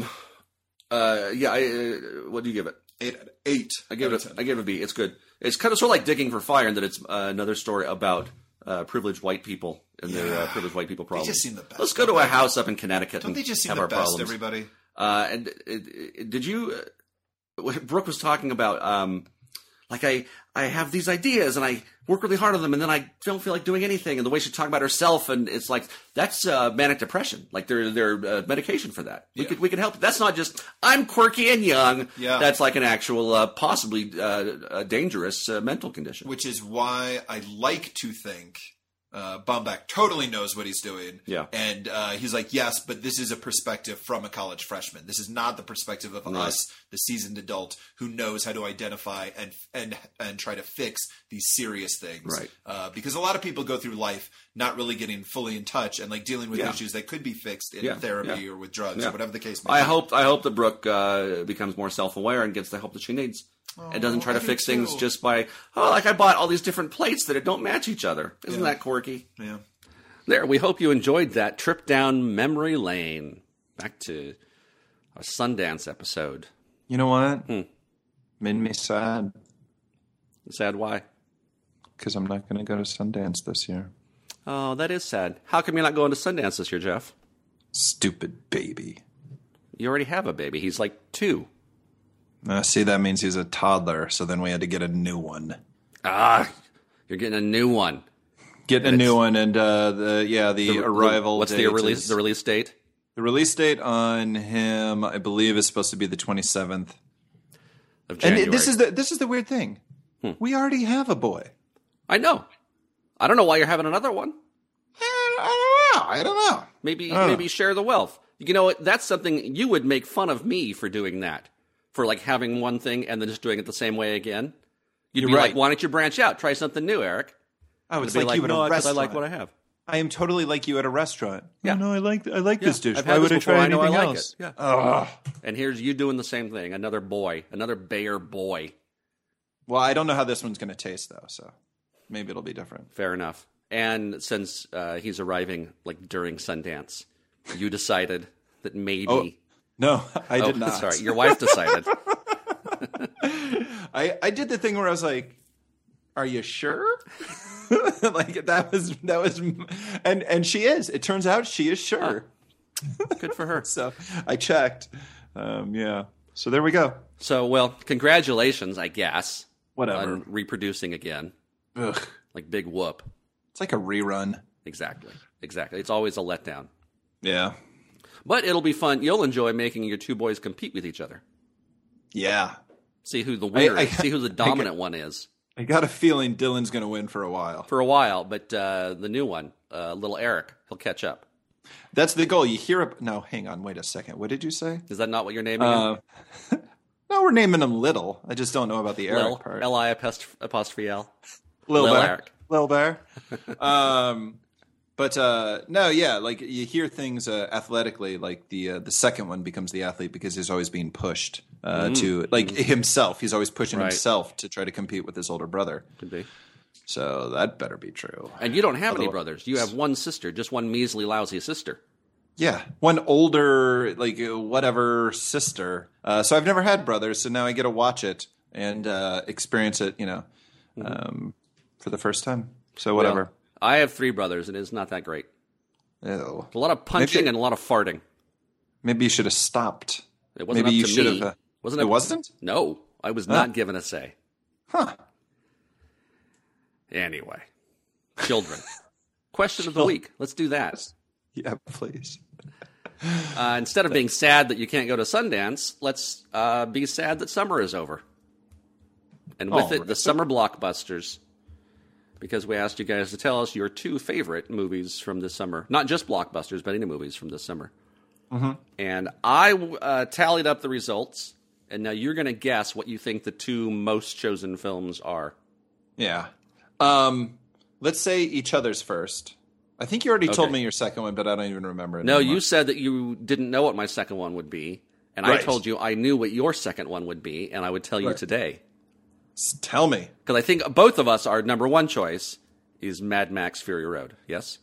uh, yeah. I, uh, what do you give it? Eight. Eight. I give out it. of A, ten. I give it a B. It's good. It's kind of sort of like Digging for Fire, in that it's uh, another story about uh, privileged white people and their uh, Yeah. privileged white people problems. just seem the best, Let's go don't to a they? house up in Connecticut Don't and they just seem have the our best, problems. everybody? Uh, and it, it, did you? Uh, Brooke was talking about, um, like I, I have these ideas and I work really hard on them, and then I don't feel like doing anything. And the way she talked about herself, and it's like that's uh, manic depression. Like there, there uh, medication for that. We Yeah. could, we could help. That's not just I'm quirky and young. Yeah. That's like an actual, uh, possibly uh, a dangerous uh, mental condition. Which is why I like to think uh, Baumbach totally knows what he's doing. Yeah. And uh, he's like, yes, but this is a perspective from a college freshman. This is not the perspective of Right. us, the seasoned adult who knows how to identify and and and try to fix these serious things. Right. Uh, because a lot of people go through life not really getting fully in touch and like dealing with Yeah. issues that could be fixed in Yeah, therapy yeah. or with drugs Yeah. or whatever the case may I be. hope I hope that Brooke uh, becomes more self aware and gets the help that she needs, and doesn't try I to do fix things too. just by oh, like I bought all these different plates that don't match each other. Isn't Yeah. that quirky? Yeah. There, we hope you enjoyed that trip down memory lane. Back to our Sundance episode. You know what? Hmm. Made me sad Sad why? because I'm not going to go to Sundance this year. Oh, that is sad. How come you're not going to Sundance this year, Jeff? Stupid baby. You already have a baby. He's like two. Uh, see, that means he's a toddler, so then we had to get a new one. Ah, you're getting a new one. Getting a new one, and uh, the yeah, the, arrival. What's the date release? is- The release date The release date on him, I believe, is supposed to be the twenty-seventh. of And January. this is the this is the weird thing. Hmm. We already have a boy. I know. I don't know why you're having another one. I don't know. I don't know. Maybe Oh. maybe share the wealth. You know what? That's something you would make fun of me for doing that. For like having one thing and then just doing it the same way again. You'd You're be right. like, why don't you branch out? Try something new, Eric. Oh, it's It'd be like, you at no, a 'cause I restaurant. like what I have. I am totally like you at a restaurant. Yeah. Oh, no, I like I like this dish. I've Why had would this I before. try I know I anything like else? it. Yeah. Ugh. And here's you doing the same thing. Another boy. Another Bayer boy. Well, I don't know how this one's going to taste though, so maybe it'll be different. Fair enough. And since uh, he's arriving like during Sundance, you decided that maybe. Oh, No, I Oh, did not. Sorry, your wife decided. I, I did the thing where I was like, "Are you sure?" Like that was that was, and and she is. It turns out she is sure. Good for her. So I checked. Um, yeah. So there we go. So, well, congratulations, I guess, Whatever. on reproducing again. Ugh. Like big whoop. It's like a rerun. Exactly. Exactly. It's always a letdown. Yeah. But it'll be fun. You'll enjoy making your two boys compete with each other. Yeah. See who the winner I- is. See who the dominant one is. I got a feeling Dylan's going to win for a while. For a while, but uh, the new one, uh, little Eric, he'll catch up. That's the goal. You hear it. No, hang on. Wait a second. What did you say? Is that not what you're naming him? Uh, no, we're naming him Little. I just don't know about the Eric Lil, part. L I apostrophe L. Lil, Lil Bear. Eric. Lil Bear. um, but uh, no, yeah, like you hear things uh, athletically, like the uh, the second one becomes the athlete because he's always being pushed uh, to like himself. He's always pushing Mm. Right. himself to try to compete with his older brother. Could be. So that better be true. And you don't have any Otherwise- brothers. You have one sister, just one measly, lousy sister. Yeah, one older, like uh, whatever sister. Uh, so I've never had brothers, so now I get to watch it. and uh, experience it, you know, um, for the first time. So whatever. Well, I have three brothers, and it's not that great. Ew. A lot of punching Maybe- and a lot of farting. Maybe you should have stopped. It wasn't Maybe up you to should me. have. Uh, wasn't it up- wasn't? No, I was not given a say. Huh. Anyway, children. Question of the week. Let's do that. Yeah, please. Uh, instead of being sad that you can't go to Sundance, let's uh, be sad that summer is over. And with Oh, it, the right. summer blockbusters. Because we asked you guys to tell us your two favorite movies from this summer. Not just blockbusters, but any movies from this summer. Mm-hmm. And I uh, tallied up the results. And now you're going to guess what you think the two most chosen films are. Yeah. Um, let's say each other's first. I think you already told Okay. me your second one, but I don't even remember it No, anymore. you said that you didn't know what my second one would be. And I Right. told you I knew what your second one would be, and I would tell you Right. today. S- Tell me. Because I think both of us, our number one choice is Mad Max Fury Road. Yes?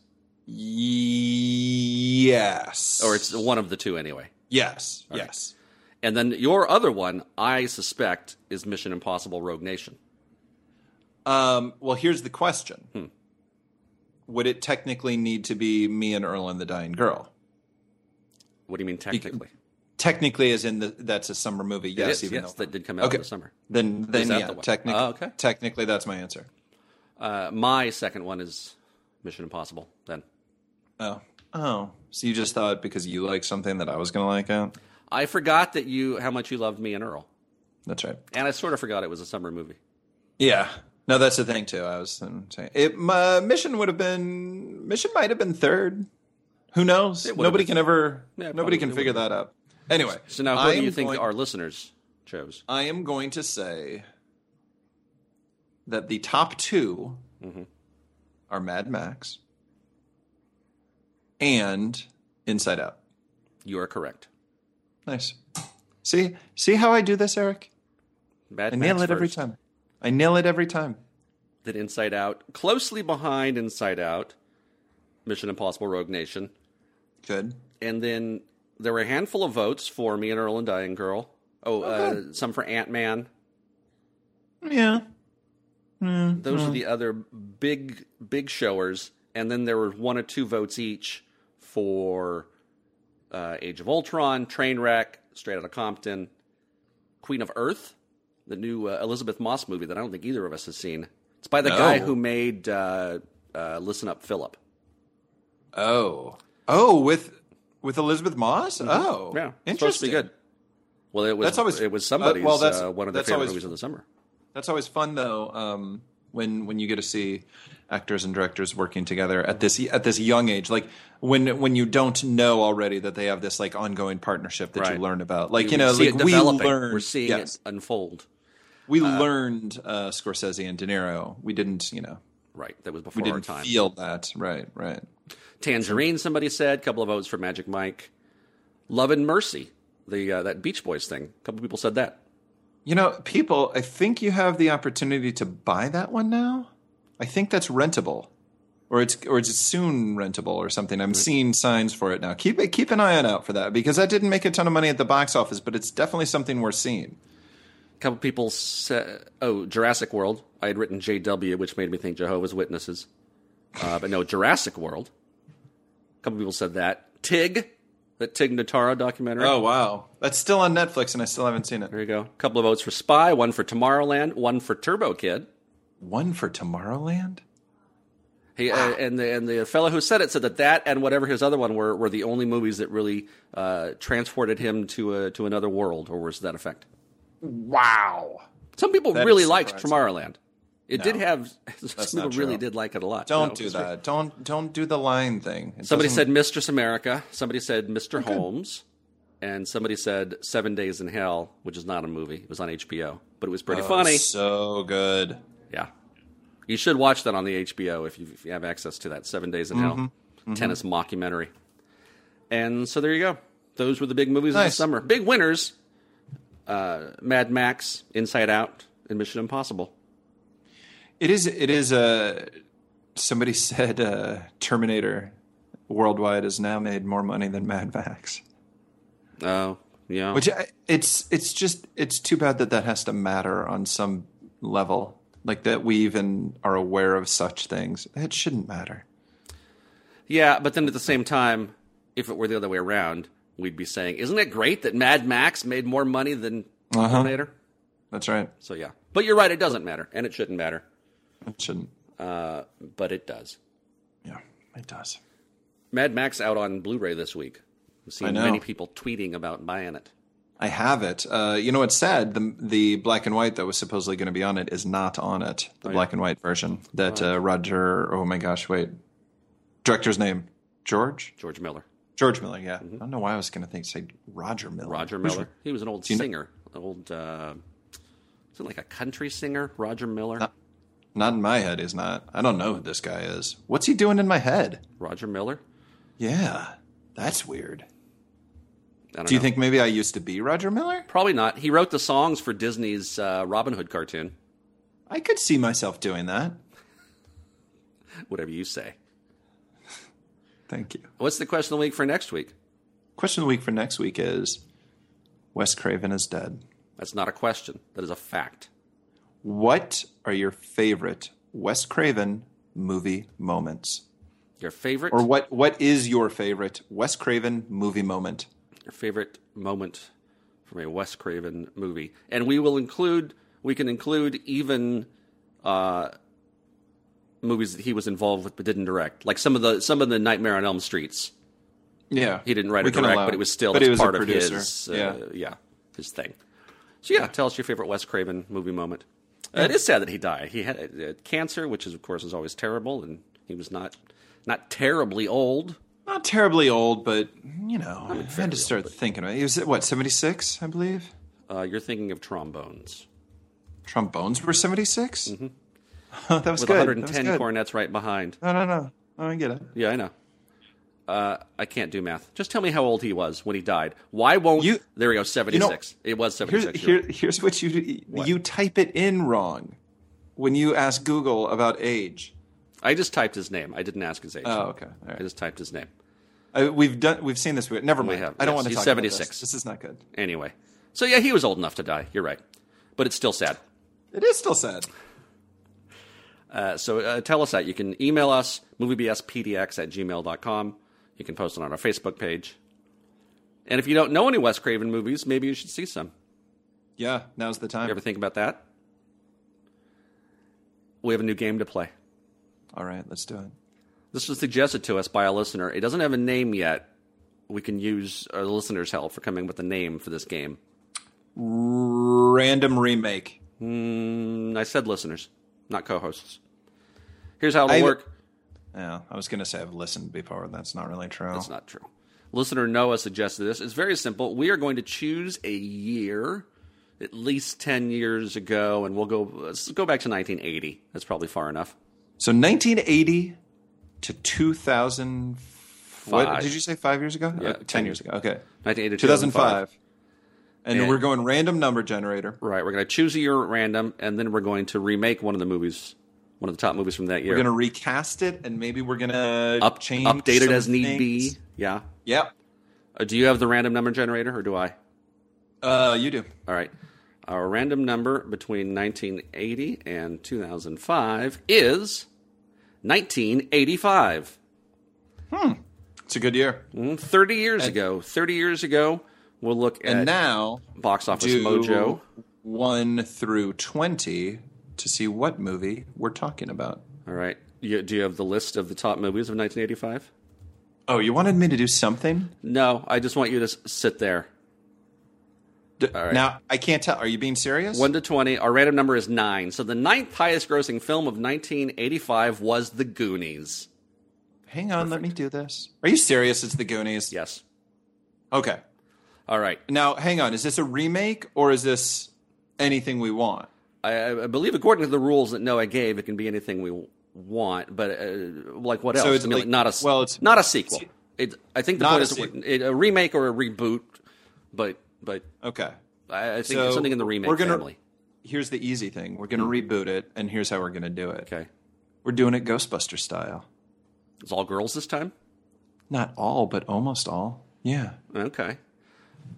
Yes. Or it's one of the two anyway. Yes. Yes. And then your other one, I suspect, is Mission Impossible Rogue Nation. Um, well, here's the question. Hmm. Would it technically need to be Me and Earl and the Dying Girl? What do you mean technically? Technically, as in the, that's a summer movie, It yes. is, even yes, though that did come out Okay. in the summer. Then, then that yeah, the one? technically, Oh, okay. technically, that's my answer. Uh, my second one is Mission Impossible, then. Oh, oh, so you just thought because you like something that I was going to like it? I forgot that you how much you loved me and Earl. That's right. And I sort of forgot it was a summer movie. Yeah. No, that's the thing too. I was um, saying it. My Mission would have been. Mission might have been third. Who knows? It would have Nobody been. can ever. Yeah, nobody probably can would figure have that out. Anyway, So now, who I do you am think going- our listeners chose? I am going to say that the top 2 Mm-hmm. are Mad Max and Inside Out. You are correct. Nice. See, see how I do this, Eric? Mad I Max nail it every first, time. I nail it every time. Then Inside Out. Closely behind Inside Out, Mission Impossible Rogue Nation. Good. And then there were a handful of votes for Me and Earl and Dying Girl. Oh, uh, some for Ant-Man. Yeah. Those are the other big, big showers. And then there were one or two votes each for uh, Age of Ultron, Trainwreck, Straight Outta Compton, Queen of Earth, the new uh, Elizabeth Moss movie that I don't think either of us has seen. It's by the No. guy who made uh, uh, Listen Up, Philip. Oh. Oh, with with Elizabeth Moss? Oh. Mm-hmm. Yeah, it's supposed to Interesting. be good. Well, it was That's always- it was somebody's uh, well, that's- uh, one of their that's favorite always- movies of the summer. That's always fun though, um, when when you get to see actors and directors working together at this at this young age. Like when when you don't know already that they have this like ongoing partnership that Right. you learn about. Like, We you know, see like it we developing. learned We're seeing yes, it unfold. we learned uh, Scorsese and De Niro. We didn't, you know, Right, that was before we our didn't time. feel that. Right, right. Tangerine, somebody said. A couple of votes for Magic Mike. Love and Mercy, the uh, that Beach Boys thing. A couple people said that. You know, people, I think you have the opportunity to buy that one now. I think that's rentable, or it's or it's soon rentable or something. I'm seeing signs for it now. Keep it, keep an eye out for that because that didn't make a ton of money at the box office, but it's definitely something we're seeing. A couple people said, oh, Jurassic World. I had written J W, which made me think Jehovah's Witnesses. Uh, but no, Jurassic World. A couple people said that. Tig, that Tig Notaro documentary. Oh wow, that's still on Netflix, and I still haven't seen it. There you go. A couple of votes for Spy, one for Tomorrowland, one for Turbo Kid. One for Tomorrowland. He, uh, and the and the fellow who said it said that that and whatever his other one were were the only movies that really uh, transported him to a, to another world, or was that effect? Wow. Some people That really is liked surprising. Tomorrowland. It did No, have some not people really true. did like it a lot. Don't No, do it's true. that. Don't don't do the line thing. It Somebody doesn't- said Mistress America. Somebody said Mister Holmes. And somebody said Seven Days in Hell, which is not a movie. It was on H B O. But it was pretty Oh, funny. So good. Yeah. You should watch that on the H B O if you, if you have access to that. Seven Days in Hell. Mm-hmm. Tennis mockumentary. And so there you go. Those were the big movies of the Nice. summer. Big winners. Uh, Mad Max, Inside Out, and Mission Impossible. It is. It is. Uh, somebody said uh, Terminator worldwide has now made more money than Mad Max. Oh, Yeah. Which I, it's it's just it's too bad that that has to matter on some level, like that we even are aware of such things. It shouldn't matter. Yeah, but then at the same time, if it were the other way around, we'd be saying, isn't it great that Mad Max made more money than Uh-huh. Terminator? That's right. So yeah. But you're right, it doesn't matter, and it shouldn't matter. It shouldn't. Uh, but it does. Yeah, it does. Mad Max out on Blu-ray this week. I've I seen know. many people tweeting about buying it. I have it. Uh, you know what's sad? The the black and white that was supposedly going to be on it is not on it. The Oh, black and white version that uh, Roger. Oh my gosh! Wait, director's name George George Miller. George Miller. Yeah, I don't know why I was going to think say Roger Miller. Roger Who's- Miller. He was an old you know- singer. An old, uh, is it like a country singer? Roger Miller? Not, not in my head. He's not. I don't know who this guy is. What's he doing in my head? Roger Miller? Yeah, that's weird. I don't Do you know. think maybe I used to be Roger Miller? Probably not. He wrote the songs for Disney's uh, Robin Hood cartoon. I could see myself doing that. Whatever you say. Thank you. What's the question of the week for next week? Question of the week for next week is Wes Craven is dead. That's not a question. That is a fact. What are your favorite Wes Craven movie moments? Your favorite Or what, what is your favorite Wes Craven movie moment? your favorite moment from a Wes Craven movie. And we will include, we can include even uh, movies that he was involved with but didn't direct. Like some of the some of the Nightmare on Elm Streets. Yeah. He didn't write We or can direct, allow but it. it was still But that's he was a part of producer. his, uh, Yeah. yeah, his thing. So yeah, tell us your favorite Wes Craven movie moment. Uh, it is sad that he died. He had uh, cancer, which is of course is always terrible, and he was not not terribly old. Not terribly old, but, you know, I had fairly to start old, thinking about it. He was, what, seventy-six, I believe? Uh, you're thinking of Trombones. Trombones were seventy-six? Mm-hmm. that was With good. one hundred ten that was good. cornets right behind. No, no, no. Oh, I get it. Yeah, I know. Uh, I can't do math. Just tell me how old he was when he died. Why won't You- there we go, seventy-six. it was Here's, seventy-six. you're here, right. here's what you do. You type it in wrong when you ask Google about age. I just typed his name. I didn't ask his age. Oh, okay. All I right. just typed his name. Uh, we've done. We've seen this. Never mind. have, I don't yes. want to He's talk seventy-six. about this. This is not good. Anyway. So yeah, he was old enough to die. You're right. But it's still sad. It is still sad. Uh, so uh, tell us that. You can email us, moviebspdx at gmail dot com. You can post it on our Facebook page. And if you don't know any Wes Craven movies, maybe you should see some. Yeah, now's the time. You ever think about that? We have a new game to play. All right, let's do it. This was suggested to us by a listener. It doesn't have a name yet. We can use our listeners' help for coming with a name for this game. Random remake. Mm, I said listeners, not co-hosts. Here's how it'll I- work. Yeah, I was going to say I've listened before. That's not really true. That's not true. Listener Noah suggested this. It's very simple. We are going to choose a year, at least ten years ago, and we'll go let's go back to nineteen eighty. That's probably far enough. So nineteen eighty to two thousand. What Five. did you say? Five years ago? Yeah, Uh, ten ten years ago. Okay. nineteen eighty to two thousand five. And, And- we're going random number generator. Right. We're going to choose a year at random, and then we're going to remake one of the movies, one of the top movies from that year. We're going to recast it, and maybe we're going to Up, change update it some as need things. be. Yeah. Yep. Uh, do you have the random number generator, or do I? Uh, you do. All right. Our random number between nineteen eighty and two thousand five is nineteen eighty-five. It's a good year. Mm, thirty years ago. thirty years ago, we'll look at And now, Box Office do Mojo. one through twenty to see what movie we're talking about. All right. You, do you have the list of the top movies of nineteen eighty-five? Oh, you wanted me to do something? No, I just want you to s- sit there. D- right. Now, I can't tell. Are you being serious? one to twenty. Our random number is nine. So the ninth highest grossing film of nineteen eighty-five was The Goonies. Hang on, let me do this. Are you serious? It's The Goonies? Yes. Okay. All right. Now, hang on. Is this a remake or is this anything we want? I, I believe, according to the rules that Noah gave, it can be anything we w- want. But uh, like what else? So it's I mean, like- not a s- well, it's- not a sequel. It, I think the Not point a is sequel. it, a remake or a reboot. But but Okay. I, I think So it's something in the remake we're gonna- family. Here's the easy thing. We're going to reboot it, and here's how we're going to do it. Okay. We're doing it Ghostbuster style. It's all girls this time. Not all, but almost all. Yeah. Okay.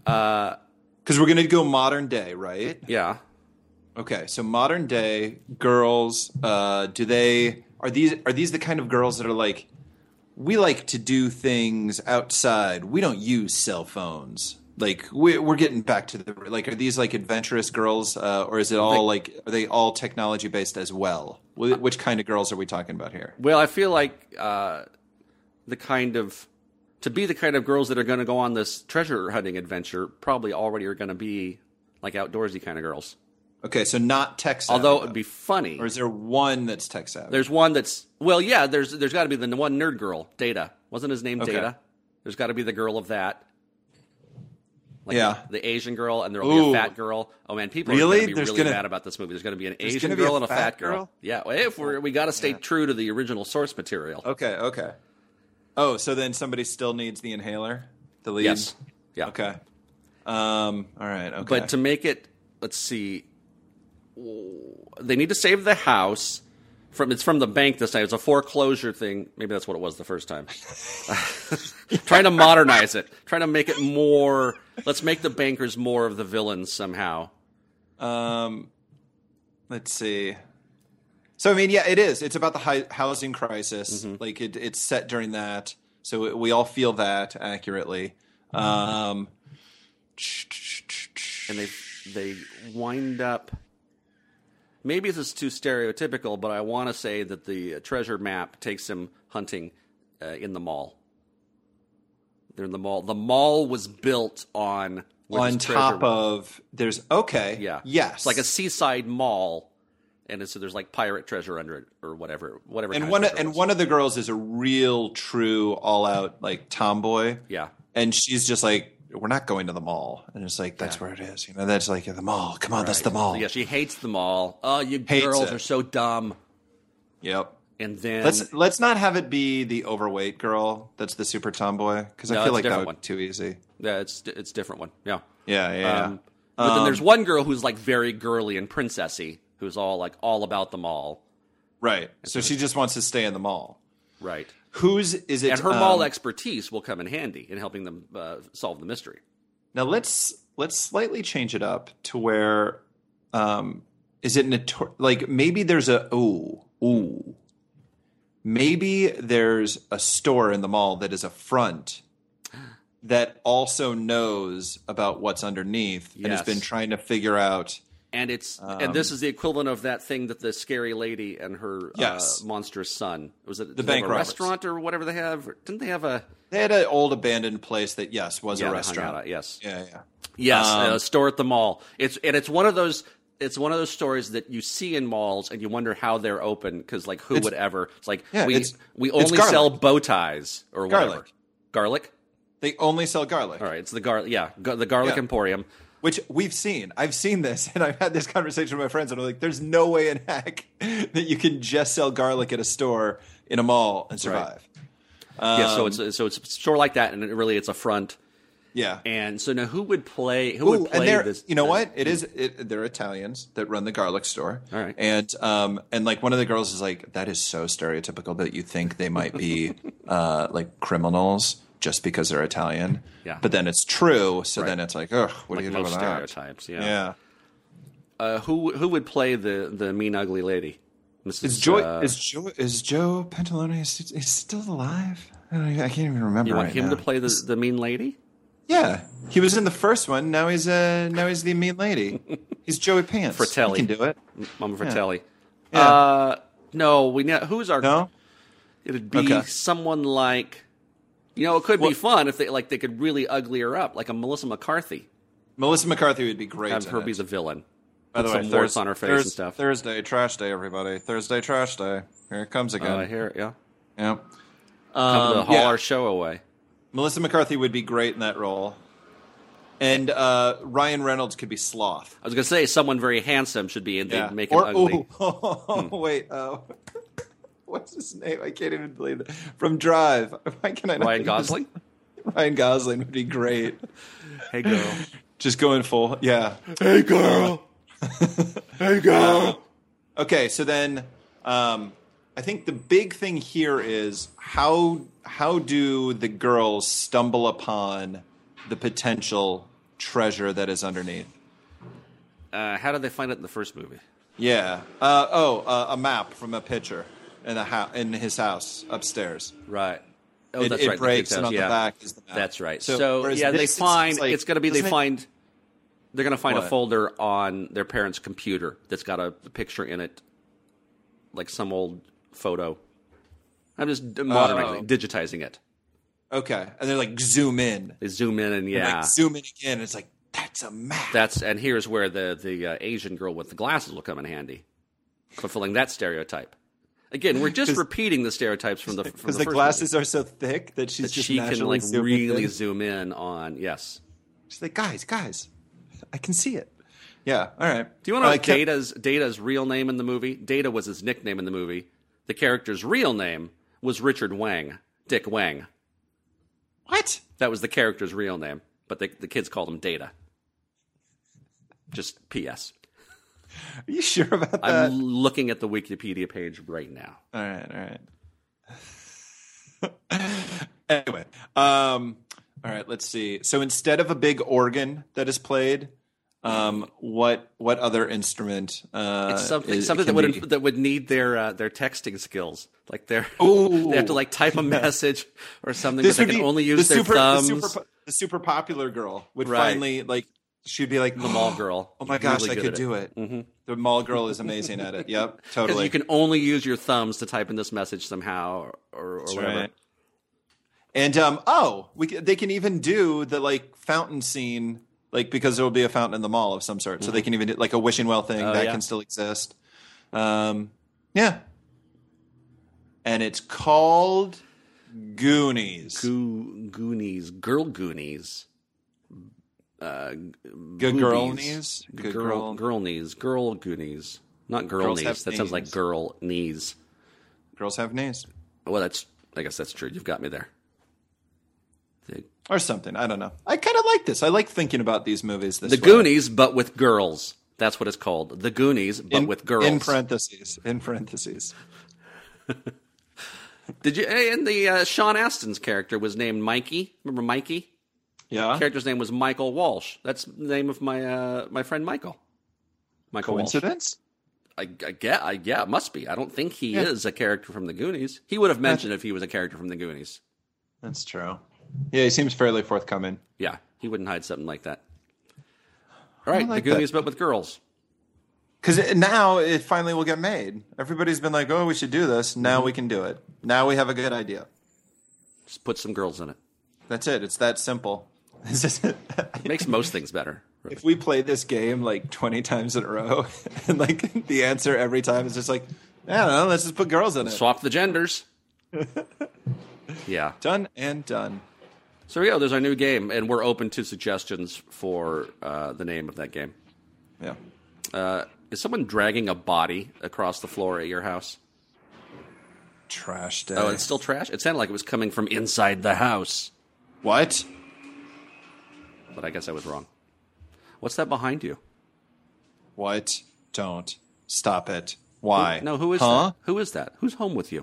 Because we're going to go modern day, right? Yeah. Okay, so modern day girls, uh, do they are these are these the kind of girls that are like, we like to do things outside. We don't use cell phones. Like we're we're getting back to the like. Are these like adventurous girls, uh, or is it all like are they all technology based as well? Wh- Which kind of girls are we talking about here? Well, I feel like uh, the kind of to be the kind of girls that are going to go on this treasure hunting adventure probably already are going to be like outdoorsy kind of girls. Okay, so not tech savvy. Although it'd be funny. Or is there one that's tech savvy? There's one that's well, yeah. There's there's got to be the one nerd girl, Data. Wasn't his name Okay. Data? There's got to be the girl of that. Like Yeah. the, the Asian girl, and there'll be Ooh. a fat girl. Oh man, people are Really? going to be There's really gonna- mad about this movie. There's going to be an Asian gonna be girl a and a fat fat girl. girl? Yeah, well, if we're we got to stay true to the original source material. Okay, okay. Oh, so then somebody still needs the inhaler? The lead? Yes. Yeah. Okay. Um, all right, okay. But to make it, let's see, they need to save the house. From it's from the bank this time. It's a foreclosure thing. Maybe that's what it was the first time. Trying to modernize it. Trying to make it more. Let's make the bankers more of the villains somehow. Um, let's see. So I mean, yeah, it is. It's about the hi- housing crisis. Mm-hmm. Like it, it's set during that, so we all feel that accurately. Um, And they they wind up. Maybe this is too stereotypical, but I want to say that the treasure map takes him hunting uh, in the mall. They're in the mall. The mall was built on where on this treasure- top of there's okay, yeah, yes, it's like a seaside mall, and it's, so there's like pirate treasure under it or whatever, whatever. and kind one of of, treasure it and was. one of the girls is a real, true, all out like tomboy. yeah. And she's just like, we're not going to the mall. And it's like, that's where it is. You know, that's like the mall. Come on, that's the mall. So, yeah, she hates the mall. Oh, you Hates girls it. are so dumb. Yep. And then Let's let's not have it be the overweight girl that's the super tomboy because No, I it's feel a like that different would one. be too easy. yeah, it's it's a different one. Yeah. Yeah, yeah. Um, but then there's one girl who's like very girly and princessy, who's all like all about the mall, right. So she just wants to stay in the mall. right? Whose is it? And her mall um, expertise will come in handy in helping them uh, solve the mystery. Now let's let's slightly change it up to where um, is it notor- like maybe there's a ooh ooh maybe there's a store in the mall that is a front that also knows about what's underneath and has Yes. been trying to figure out. And it's and this is the equivalent of that thing that the scary lady and her Yes. uh, monstrous son was it The did they bank have a robbers. restaurant or whatever they have? Didn't they have a They had an old abandoned place that yes was yeah, a they hung out restaurant. at, yes. Yeah, yeah. Yes, Um, a store at the mall. It's and it's one of those. It's one of those stores that you see in malls, and you wonder how they're open because, like, who It's- would ever? It's like Yeah, we it's- we it's only garlic. sell bow ties or whatever. Garlic. Garlic. They only sell garlic. All right, it's the garlic. Yeah, gar- the garlic Yeah. emporium. Which we've seen. I've seen this, and I've had this conversation with my friends, and I'm like, there's no way in heck that you can just sell garlic at a store in a mall and survive. yeah, so Um, it's so it's a store like that, and it really it's a front. Yeah. And so now, who would play? Who Ooh, would and play they're, this? you know the- what? It is. It, they're Italians that run the garlic store. All right. And um and like one of the girls is like, that is so stereotypical that you think they might be uh like criminals just because they're Italian. Yeah. But then it's true. So Right. then it's like, ugh, what Like do you do most with that? stereotypes, yeah. Yeah. Uh, who who would play the the mean ugly lady? Missus Is Joy uh, is Joe is Joe Pantalone is, is he still alive? I, don't, I can't even remember. you want right him now. to play the the mean lady? Yeah, he was in the first one. Now he's uh now he's the mean lady. He's Joey Pants. Fratelli. He can do it. Mama Fratelli. Yeah. Uh, no, we know who's our. No. It'd be Okay. someone like, you know, it could Well- be fun if they like they could really ugly her up, like a Melissa McCarthy. Melissa McCarthy would be great. Have in her it. be the villain. By the Put way, some Thurs- warts on her face Thurs- and stuff. Thursday trash day, everybody. Thursday trash day. Here it comes again. Oh, I hear it. Yeah, yeah. come to Um, haul yeah. our show away. Melissa McCarthy would be great in that role, and uh, Ryan Reynolds could be Sloth. I was gonna say someone very handsome should be, and they Yeah. make him or, ugly. ooh, oh, wait. Uh, what's his name? I can't even believe it. From Drive. Why can I not Ryan think of his- Gosling. Ryan Gosling would be great. Hey girl. Just going full. Yeah. Hey girl. hey girl. Okay, so then um, I think the big thing here is how how do the girls stumble upon the potential treasure that is underneath. Uh, how did they find it in the first movie? Yeah. Uh, oh, uh, a map from a picture in a ho- in his house upstairs. Right. Oh, it, that's it right. the breaks, kid's and house, on yeah. the back is the map. That's right. So, whereas yeah, they this, it find seems like- it's going to be they doesn't it- find they're going to find a What? folder on their parents' computer that's got a picture in it, like some old photo. I'm just modernizing, Oh. digitizing it. Okay, and they're like zoom in, They zoom in and and, yeah, like zoom in again. It's like that's a map. that's and here's where the the uh, Asian girl with the glasses will come in handy, fulfilling that stereotype. Again, we're just 'Cause- repeating the stereotypes from the from Because the, the, first glasses are so thick that she's movie, that just she can naturally like zooming really in. zoom in on. Yes. She's like, guys, guys, I can see it. Yeah, all right. Do you want to know Uh, Kev- Data's Data's real name in the movie? Data was his nickname in the movie. The character's real name was Richard Wang, Dick Wang. What? That was the character's real name, but the, the kids called him Data. Just P S. Are you sure about that? I'm looking at the Wikipedia page right now. All right, all right. Anyway, um, all right. Let's see. So instead of a big organ that is played, um, what what other instrument? Uh, It's something is- something that can would be- that would need their uh, their texting skills, like their Ooh. they have to like type a message or something, This but would they can be only the use their super, thumbs. The super, the super popular girl would Right. finally like. She'd be like The mall girl. Oh my gosh, Really I good could at do it. Mm-hmm. The mall girl is amazing at it. Yep, Because totally. you can only use your thumbs to type in this message somehow, or, or, or whatever. Right. And um, oh, we can, they can even do the like fountain scene, like because there will be a fountain in the mall of some sort, so they can even do like a wishing well thing Oh, that yeah. can still exist. Um, yeah, and it's called Goonies. Goo, Goonies, Girl Goonies. Uh, Good girl boobies. knees. Good Good girl, girl. girl knees, girl Goonies, not girl Girls knees. have That sounds like knees. girl knees. Girls have knees Well, that's I guess that's true. You've got me there. The, or something. I don't know. I kind of like this. I like thinking about these movies this the way. Goonies, but with girls. That's what it's called. The Goonies, but in, with girls. in parentheses. In parentheses. Did you? And the uh, Sean Astin's character was named Mikey. Remember Mikey? Yeah. Character's name was Michael Walsh. That's the name of my uh, my friend Michael. Michael Walsh. Coincidence? I, I get. I yeah, it must be. I don't think he is a character from the Goonies. He would have mentioned if he was a character from the Goonies. That's true. Yeah, he seems fairly forthcoming. Yeah, he wouldn't hide something like that. All right, like the Goonies, but with girls. Because now it finally will get made. Everybody's been like, oh, we should do this. Now we can do it. Now we have a good idea. Just put some girls in it. That's it. It's that simple. It's just- It makes most things better. if we play this game like twenty times in a row, and like the answer every time is just like, I don't know, let's just put girls in it. Swap the genders. Yeah. Done and done. So yeah, there's our new game, and we're open to suggestions for uh, the name of that game. Yeah. Uh, is someone dragging a body across the floor at your house? Trash day. Oh, it's still trash? It sounded like it was coming from inside the house, What? but I guess I was wrong. What's that behind you? What? Don't. Stop it. Why? No, who is huh? that? Who is that? Who's home with you?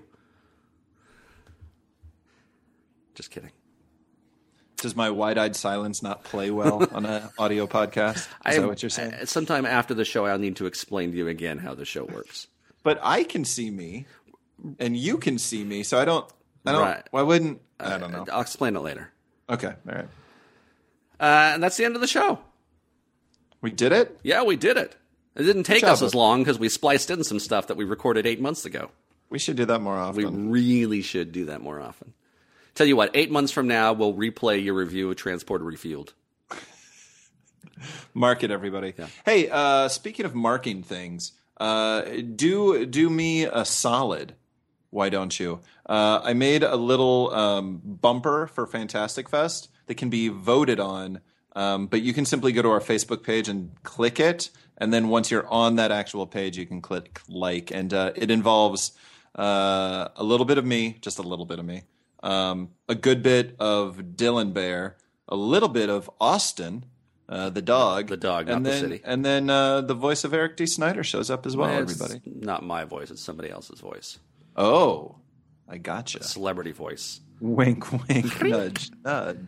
Just kidding. Does my wide-eyed silence not play well on an audio podcast? Is I, that what you're saying? uh, Sometime after the show, I'll need to explain to you again how the show works. But I can see me, and you can see me, so I don't. I don't. Right. Why wouldn't? I don't know. I'll explain it later. Okay. All right. Uh, and that's the end of the show. We did it. Yeah, we did it. It didn't take job, us as bud. long because we spliced in some stuff that we recorded eight months ago. We should do that more We often. really should do that more often. Tell you what, eight months from now, we'll replay your review of Transporter Refueled. Mark it, everybody. Hey, uh, speaking of marking things, uh, do do me a solid. Why don't you? Uh, I made a little um, bumper for Fantastic Fest that can be voted on, um, but you can simply go to our Facebook page and click it, and then once you're on that actual page, you can click like, and uh, it involves uh, a little bit of me, just a little bit of me, um, a good bit of Dylan Bear, a little bit of Austin. Uh, the dog, The dog, and not the then, city. and then uh, the voice of Eric D. Snyder shows up as well. It's Everybody, not my voice, it's somebody else's voice. oh, I gotcha. Celebrity voice. Wink, wink, nudge, nudge.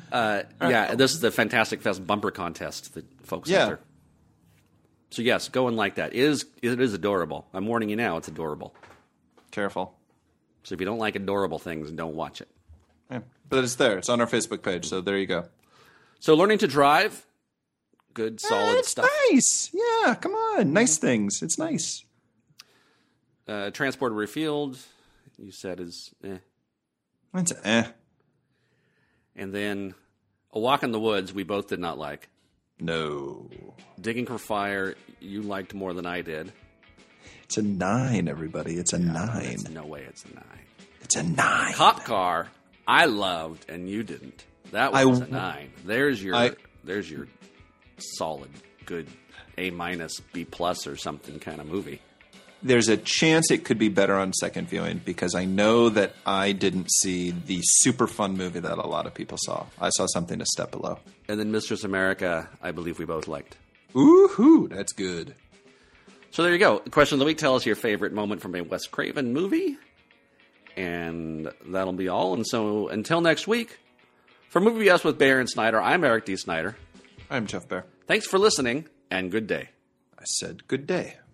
Uh, yeah, this is the Fantastic Fest bumper contest that folks Yeah. enter. So yes, go and like that. It is it is adorable. I'm warning you now, it's adorable. Careful. So if you don't like adorable things, don't watch it. Yeah. But it's there. It's on our Facebook page. So there you go. So learning to drive, good, solid Eh, it's stuff. nice. Yeah, come on. Nice things. It's nice. Uh, Transporter Refueled, you said is eh. It's eh. And then A Walk in the Woods, we both did not like. No. Digging for Fire, you liked more than I did. It's a nine, everybody. It's a nine. There's no way it's a nine. It's a nine. Cop Car, I loved and you didn't. That I- was a nine. There's your I- there's your solid, good A minus, B plus or something kind of movie. There's a chance it could be better on second viewing because I know that I didn't see the super fun movie that a lot of people saw. I saw something a step below. And then Mistress America, I believe we both liked. Ooh, that's good. So there you go. Question of the week, tell us your favorite moment from a Wes Craven movie. And that'll be all. And so until next week, for Movie B S with Bear and Snyder, I'm Eric D. Snyder. I'm Jeff Bear. Thanks for listening, and good day. I said good day.